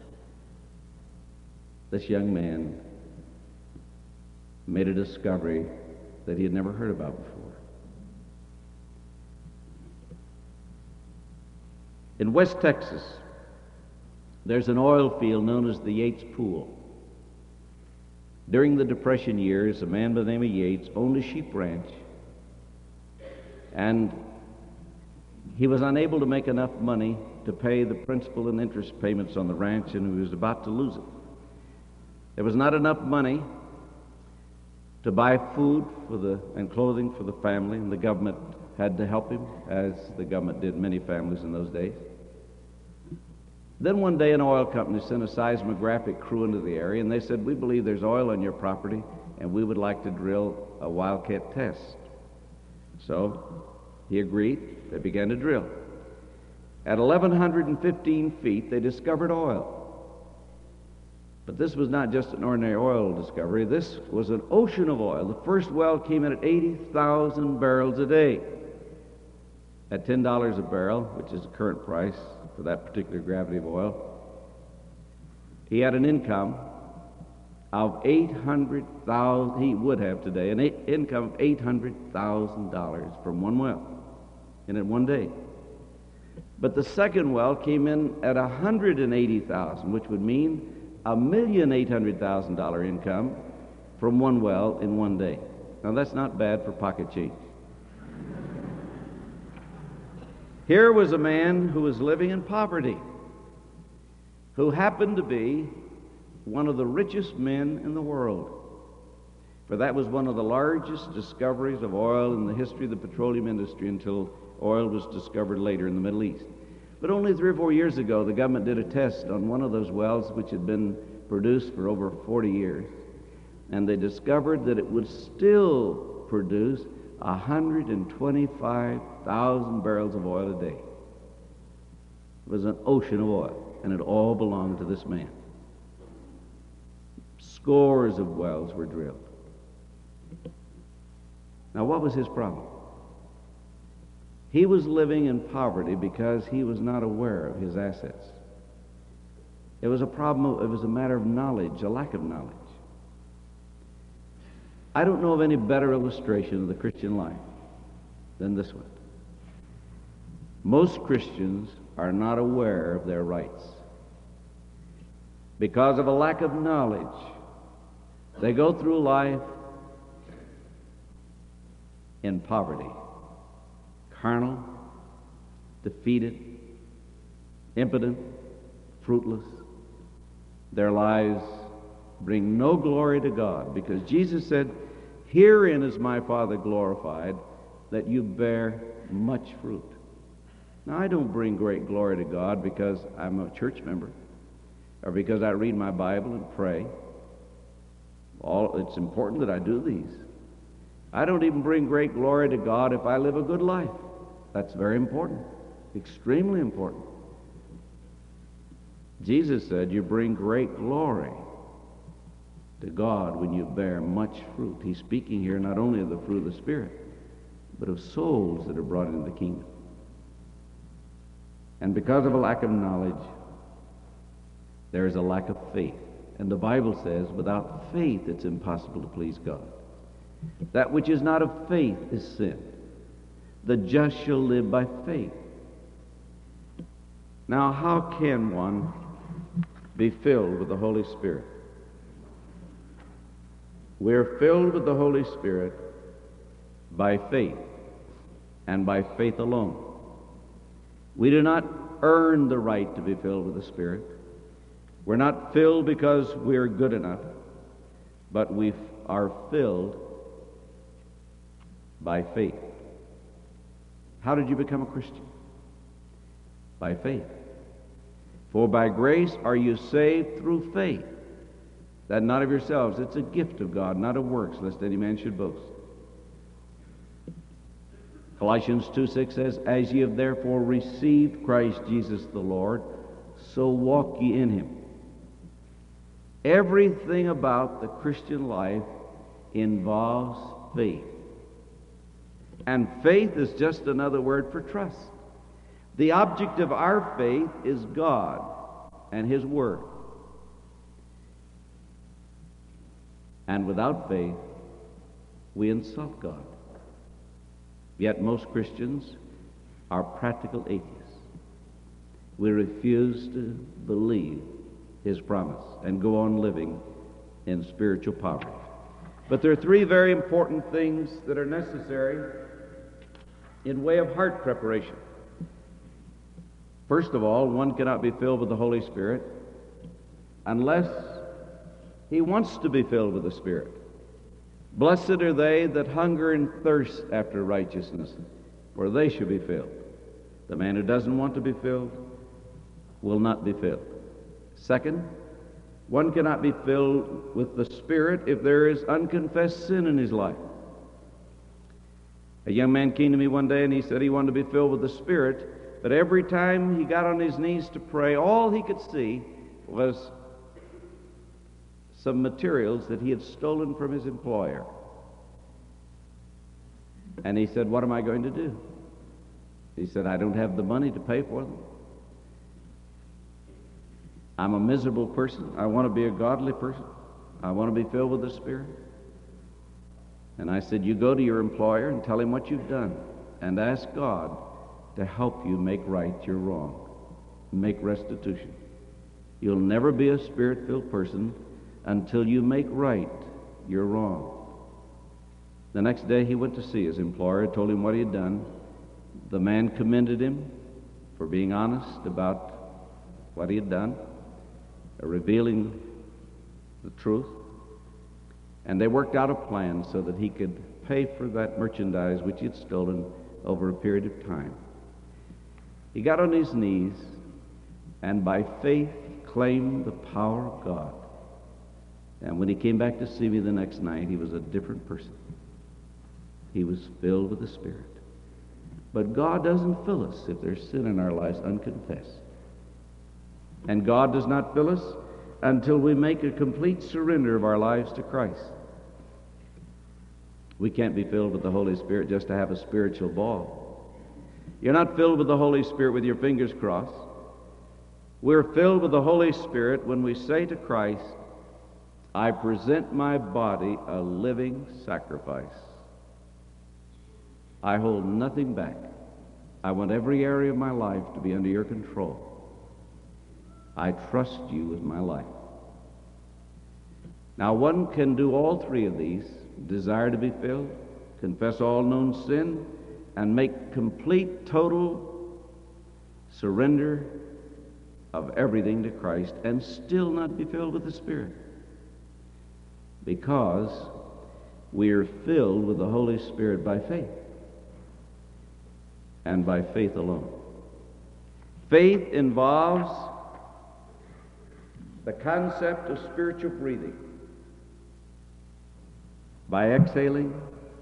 This young man made a discovery that he had never heard about before. In West Texas, there's an oil field known as the Yates Pool. During the Depression years, a man by the name of Yates owned a sheep ranch, and he was unable to make enough money to pay the principal and interest payments on the ranch, and he was about to lose it. There was not enough money to buy food and clothing for the family, and the government had to help him, as the government did many families in those days. Then one day an oil company sent a seismographic crew into the area, and they said, we believe there's oil on your property, and we would like to drill a wildcat test. So he agreed. They began to drill. At 1,115 feet, they discovered oil. But this was not just an ordinary oil discovery. This was an ocean of oil. The first well came in at 80,000 barrels a day. At $10 a barrel, which is the current price for that particular gravity of oil, he had an income of $800,000. He would have today an income of $800,000 from one well in one day. But the second well came in at $180,000, which would mean $1,800,000 income from one well in one day. Now that's not bad for pocket change. Here was a man who was living in poverty, who happened to be one of the richest men in the world. For that was one of the largest discoveries of oil in the history of the petroleum industry until oil was discovered later in the Middle East. But only 3 or 4 years ago, the government did a test on one of those wells which had been produced for over 40 years. And they discovered that it would still produce 125,000 barrels of oil a day. It was an ocean of oil, and it all belonged to this man. Scores of wells were drilled. Now, what was his problem? He was living in poverty because he was not aware of his assets. It was a problem, it was a matter of knowledge, a lack of knowledge. I don't know of any better illustration of the Christian life than this one. Most Christians are not aware of their rights. Because of a lack of knowledge, they go through life in poverty, carnal, defeated, impotent, fruitless. Their lives bring no glory to God, because Jesus said, "Herein is my Father glorified, that you bear much fruit." Now, I don't bring great glory to God because I'm a church member or because I read my Bible and pray. It's important that I do these. I don't even bring great glory to God if I live a good life. That's very important, extremely important. Jesus said you bring great glory to God when you bear much fruit. He's speaking here not only of the fruit of the Spirit, but of souls that are brought into the kingdom. And because of a lack of knowledge, there is a lack of faith. And the Bible says, without faith it's impossible to please God. That which is not of faith is sin. The just shall live by faith. Now, how can one be filled with the Holy Spirit? We're filled with the Holy Spirit by faith, and by faith alone. We do not earn the right to be filled with the Spirit. We're not filled because we're good enough, but we are filled by faith. How did you become a Christian? By faith. For by grace are you saved through faith, that not of yourselves. It's a gift of God, not of works, lest any man should boast. Colossians 2:6 says, "As ye have therefore received Christ Jesus the Lord, so walk ye in him." Everything about the Christian life involves faith. And faith is just another word for trust. The object of our faith is God and His Word. And without faith, we insult God. Yet most Christians are practical atheists. We refuse to believe His promise and go on living in spiritual poverty. But there are 3 very important things that are necessary in way of heart preparation. First of all, one cannot be filled with the Holy Spirit unless he wants to be filled with the Spirit. Blessed are they that hunger and thirst after righteousness, for they shall be filled. The man who doesn't want to be filled will not be filled. Second, one cannot be filled with the Spirit if there is unconfessed sin in his life. A young man came to me one day and he said he wanted to be filled with the Spirit, but every time he got on his knees to pray, all he could see was some materials that he had stolen from his employer. And he said, "What am I going to do?" He said, "I don't have the money to pay for them. I'm a miserable person. I want to be a godly person. I want to be filled with the Spirit." And I said, "You go to your employer and tell him what you've done and ask God to help you make right your wrong, make restitution. You'll never be a Spirit-filled person until you make right your wrong." The next day he went to see his employer, told him what he had done. The man commended him for being honest about what he had done, revealing the truth. And they worked out a plan so that he could pay for that merchandise which he had stolen over a period of time. He got on his knees and by faith claimed the power of God. And when he came back to see me the next night, he was a different person. He was filled with the Spirit. But God doesn't fill us if there's sin in our lives unconfessed. And God does not fill us until we make a complete surrender of our lives to Christ. We can't be filled with the Holy Spirit just to have a spiritual ball. You're not filled with the Holy Spirit with your fingers crossed. We're filled with the Holy Spirit when we say to Christ, I present my body a living sacrifice. I hold nothing back. I want every area of my life to be under your control. I trust you with my life. Now, one can do all three of these: desire to be filled, confess all known sin, and make complete, total surrender of everything to Christ, and still not be filled with the Spirit. Because we are filled with the Holy Spirit by faith, and by faith alone. Faith involves the concept of spiritual breathing. By exhaling,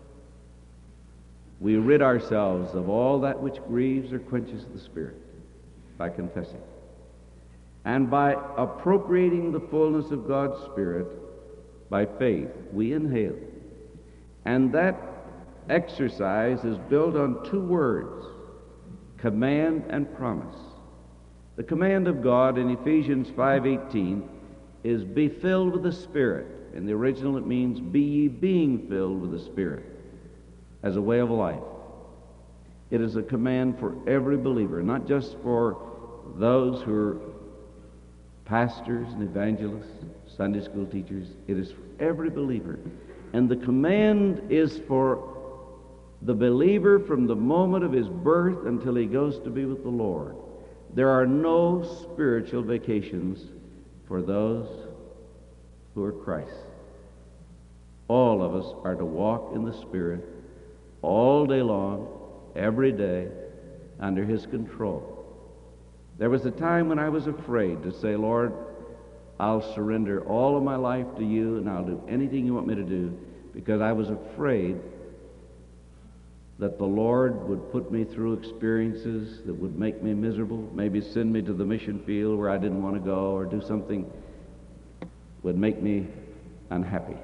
we rid ourselves of all that which grieves or quenches the Spirit, by confessing. And by appropriating the fullness of God's Spirit, by faith, we inhale. And that exercise is built on two words: command and promise. The command of God in Ephesians 5:18 is be filled with the Spirit. In the original it means be ye being filled with the Spirit as a way of life. It is a command for every believer, not just for those who are pastors and evangelists, Sunday school teachers. It is for every believer. And the command is for the believer from the moment of his birth until he goes to be with the Lord. There are no spiritual vacations for those who are Christ. All of us are to walk in the Spirit all day long, every day, under His control. There was a time when I was afraid to say, Lord, I'll surrender all of my life to you and I'll do anything you want me to do, because I was afraid that the Lord would put me through experiences that would make me miserable, maybe send me to the mission field where I didn't want to go, or do something would make me unhappy.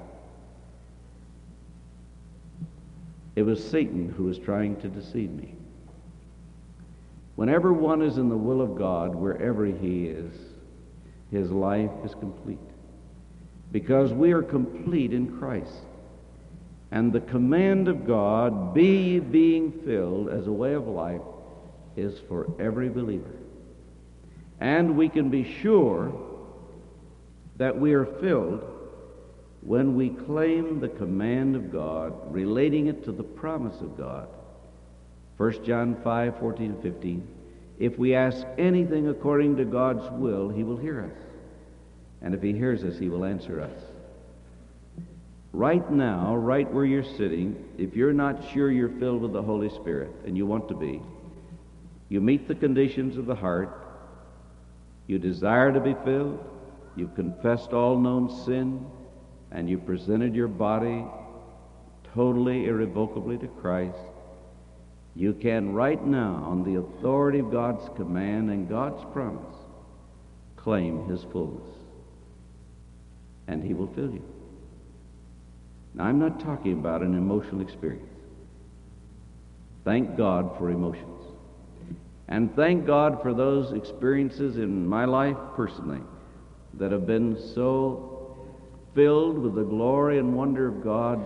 It was Satan who was trying to deceive me. Whenever one is in the will of God, wherever he is, his life is complete, because we are complete in Christ. And the command of God, be ye being filled as a way of life, is for every believer. And we can be sure that we are filled when we claim the command of God, relating it to the promise of God. 1 John 5:14 and 15. If we ask anything according to God's will, He will hear us. And if He hears us, He will answer us. Right now, right where you're sitting, if you're not sure you're filled with the Holy Spirit, and you want to be, you meet the conditions of the heart, you desire to be filled, you've confessed all known sin, and you presented your body totally, irrevocably to Christ, you can right now, on the authority of God's command and God's promise, claim His fullness. And He will fill you. Now, I'm not talking about an emotional experience. Thank God for emotions. And thank God for those experiences in my life personally that have been so filled with the glory and wonder of God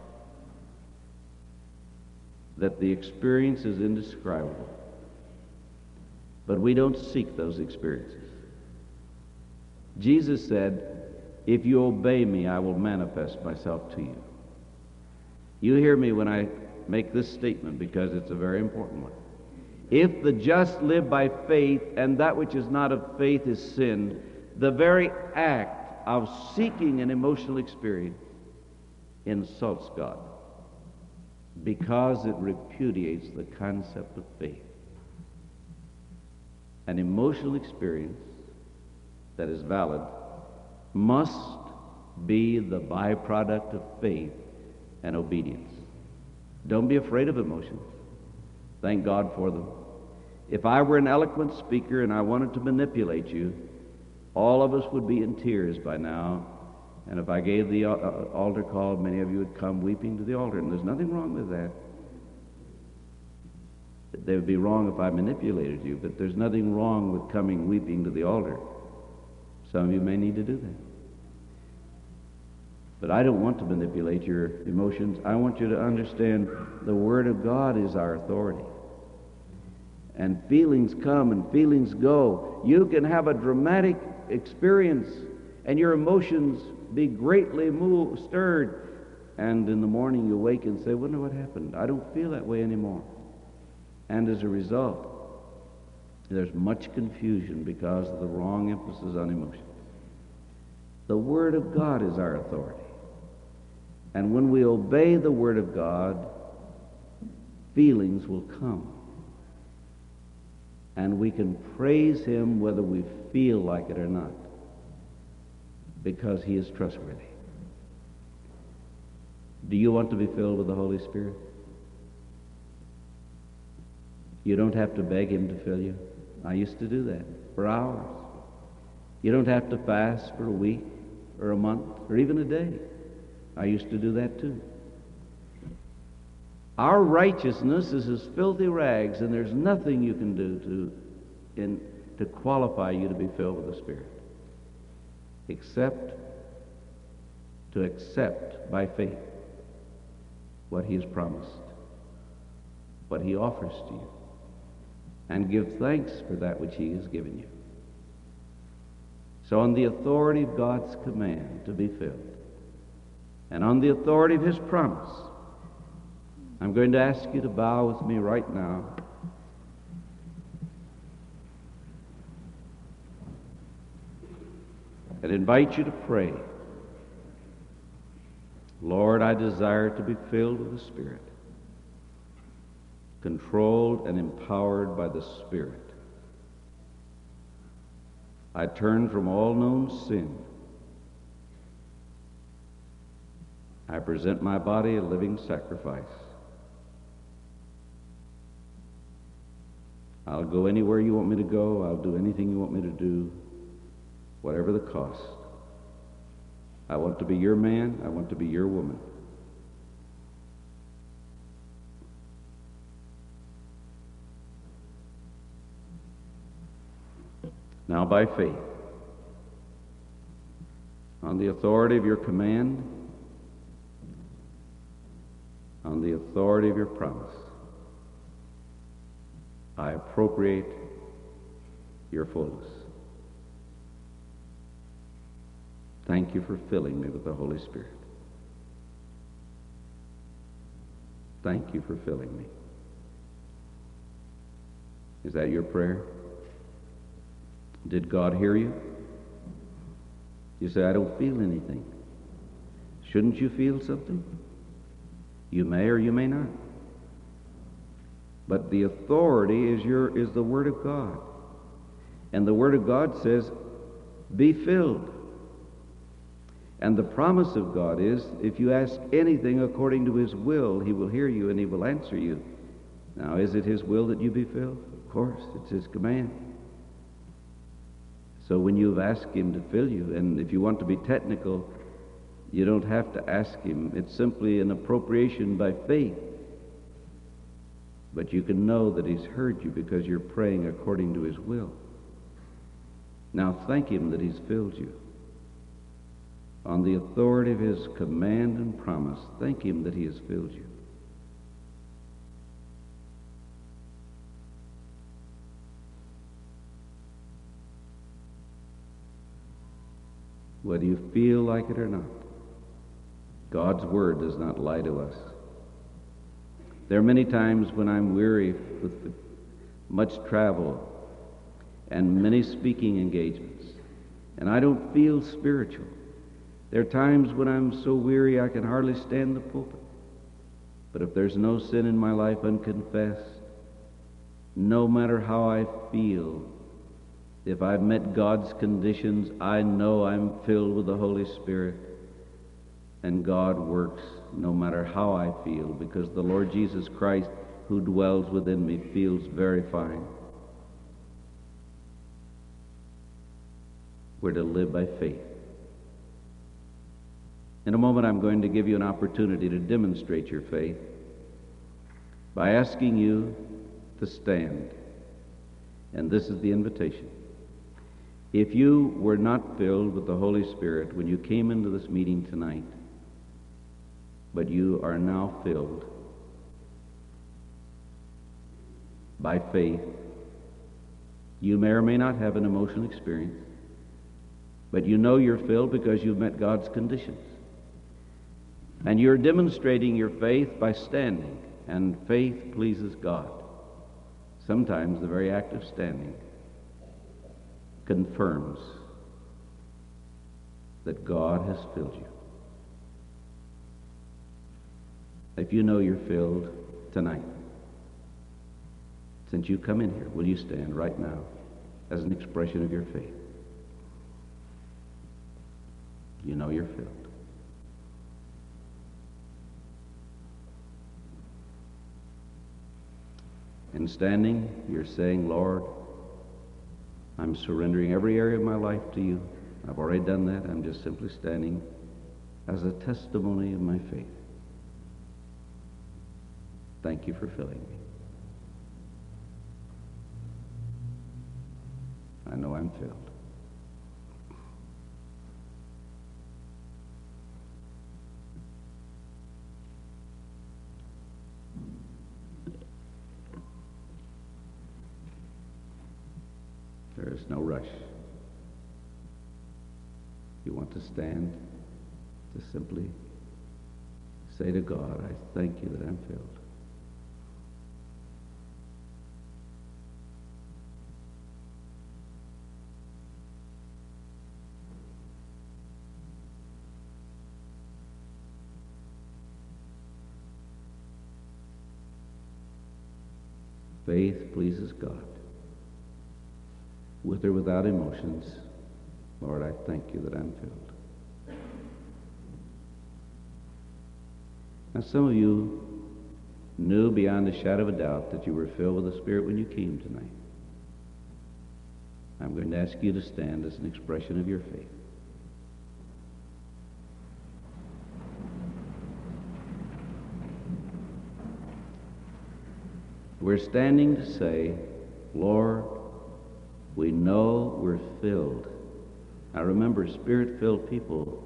that the experience is indescribable. But we don't seek those experiences. Jesus said, if you obey me, I will manifest myself to you. You hear me when I make this statement, because it's a very important one. If the just live by faith, and that which is not of faith is sin, the very act of seeking an emotional experience insults God because it repudiates the concept of faith. An emotional experience that is valid must be the byproduct of faith and obedience. Don't be afraid of emotions. Thank God for them. If I were an eloquent speaker and I wanted to manipulate you, all of us would be in tears by now. And if I gave the altar call, many of you would come weeping to the altar. And there's nothing wrong with that. They would be wrong if I manipulated you, but there's nothing wrong with coming weeping to the altar. Some of you may need to do that. But I don't want to manipulate your emotions. I want you to understand the Word of God is our authority. And feelings come and feelings go. You can have a dramatic experience and your emotions be greatly stirred. And in the morning you wake and say, wonder what happened. I don't feel that way anymore. And as a result, there's much confusion because of the wrong emphasis on emotions. The Word of God is our authority. And when we obey the Word of God, feelings will come. And we can praise Him whether we feel like it or not, because He is trustworthy. Do you want to be filled with the Holy Spirit? You don't have to beg Him to fill you. I used to do that for hours. You don't have to fast for a week or a month or even a day. I used to do that too. Our righteousness is as filthy rags, and there's nothing you can do to qualify you to be filled with the Spirit, except to accept by faith what He has promised, what He offers to you, and give thanks for that which He has given you. So on the authority of God's command to be filled, and on the authority of His promise, I'm going to ask you to bow with me right now. And invite you to pray. Lord, I desire to be filled with the Spirit, controlled and empowered by the Spirit. I turn from all known sin. I present my body a living sacrifice. I'll go anywhere you want me to go. I'll do anything you want me to do, whatever the cost. I want to be your man. I want to be your woman. Now, by faith, on the authority of your command, on the authority of your promise, I appropriate your fullness. Thank you for filling me with the Holy Spirit. Thank you for filling me. Is that your prayer? Did God hear you? You say, I don't feel anything. Shouldn't you feel something? You may or you may not. But the authority is the Word of God. And the Word of God says, be filled. And the promise of God is, if you ask anything according to His will, He will hear you and He will answer you. Now, is it His will that you be filled? Of course, it's His command. So when you've asked Him to fill you, and if you want to be technical, you don't have to ask Him. It's simply an appropriation by faith. But you can know that He's heard you because you're praying according to His will. Now thank Him that He's filled you. On the authority of His command and promise, thank Him that He has filled you. Whether you feel like it or not, God's Word does not lie to us. There are many times when I'm weary with much travel and many speaking engagements, and I don't feel spiritual. There are times when I'm so weary I can hardly stand the pulpit. But if there's no sin in my life unconfessed, no matter how I feel, if I've met God's conditions, I know I'm filled with the Holy Spirit, and God works no matter how I feel, because the Lord Jesus Christ, who dwells within me, feels very fine. We're to live by faith. In a moment, I'm going to give you an opportunity to demonstrate your faith by asking you to stand. And this is the invitation. If you were not filled with the Holy Spirit when you came into this meeting tonight, but you are now filled by faith, you may or may not have an emotional experience, but you know you're filled because you've met God's conditions. And you're demonstrating your faith by standing, and faith pleases God. Sometimes the very act of standing confirms that God has filled you. If you know you're filled tonight, since you come in here, will you stand right now as an expression of your faith? You know you're filled. In standing, you're saying, Lord, I'm surrendering every area of my life to you. I've already done that. I'm just simply standing as a testimony of my faith. Thank you for filling me. I know I'm filled. There is no rush. If you want to stand, to simply say to God, I thank you that I'm filled. Faith pleases God. With or without emotions, Lord, I thank you that I'm filled. Now, some of you knew beyond a shadow of a doubt that you were filled with the Spirit when you came tonight. I'm going to ask you to stand as an expression of your faith. We're standing to say, Lord, we know we're filled. Now remember, Spirit-filled people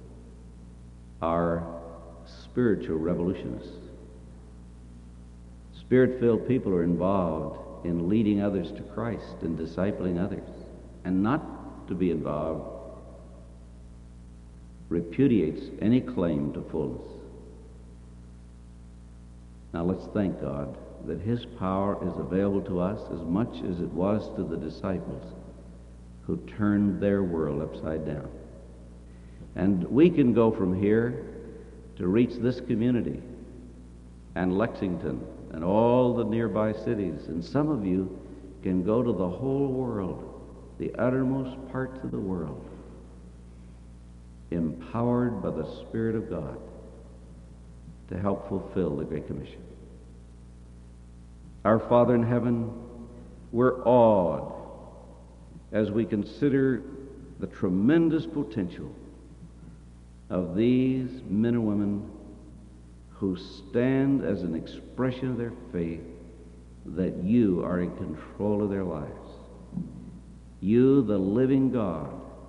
are spiritual revolutionists. Spirit-filled people are involved in leading others to Christ and discipling others. And not to be involved repudiates any claim to fullness. Now let's thank God that His power is available to us as much as it was to the disciples who turned their world upside down. And we can go from here to reach this community and Lexington and all the nearby cities. And some of you can go to the whole world, the uttermost parts of the world, empowered by the Spirit of God to help fulfill the Great Commission. Our Father in heaven, we're awed as we consider the tremendous potential of these men and women who stand as an expression of their faith that you are in control of their lives. You, the living God,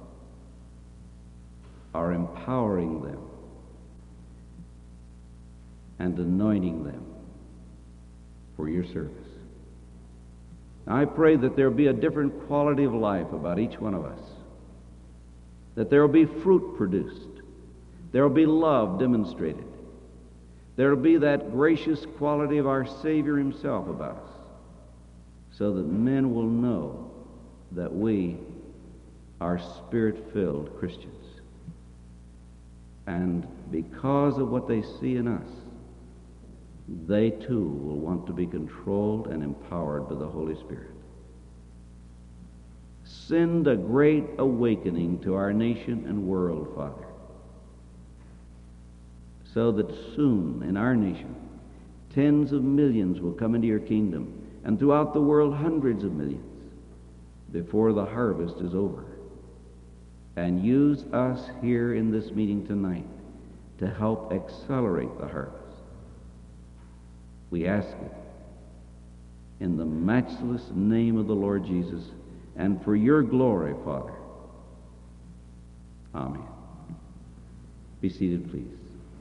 are empowering them and anointing them for your service. Now, I pray that there will be a different quality of life about each one of us, that there will be fruit produced, there will be love demonstrated, there will be that gracious quality of our Savior Himself about us, so that men will know that we are Spirit-filled Christians. And because of what they see in us, they too will want to be controlled and empowered by the Holy Spirit. Send a great awakening to our nation and world, Father, so that soon in our nation, tens of millions will come into your kingdom, and throughout the world, hundreds of millions, before the harvest is over. And use us here in this meeting tonight to help accelerate the harvest. We ask it in the matchless name of the Lord Jesus, and for your glory, Father. Amen. Be seated, please.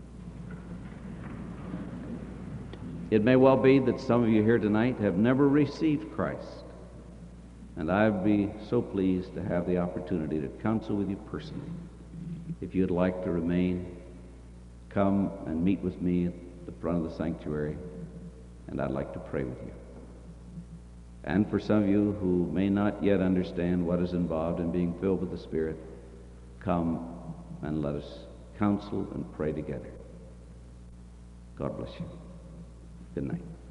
It may well be that some of you here tonight have never received Christ, and I'd be so pleased to have the opportunity to counsel with you personally. If you'd like to remain, come and meet with me at the front of the sanctuary, and I'd like to pray with you. And for some of you who may not yet understand what is involved in being filled with the Spirit, come and let us counsel and pray together. God bless you. Good night.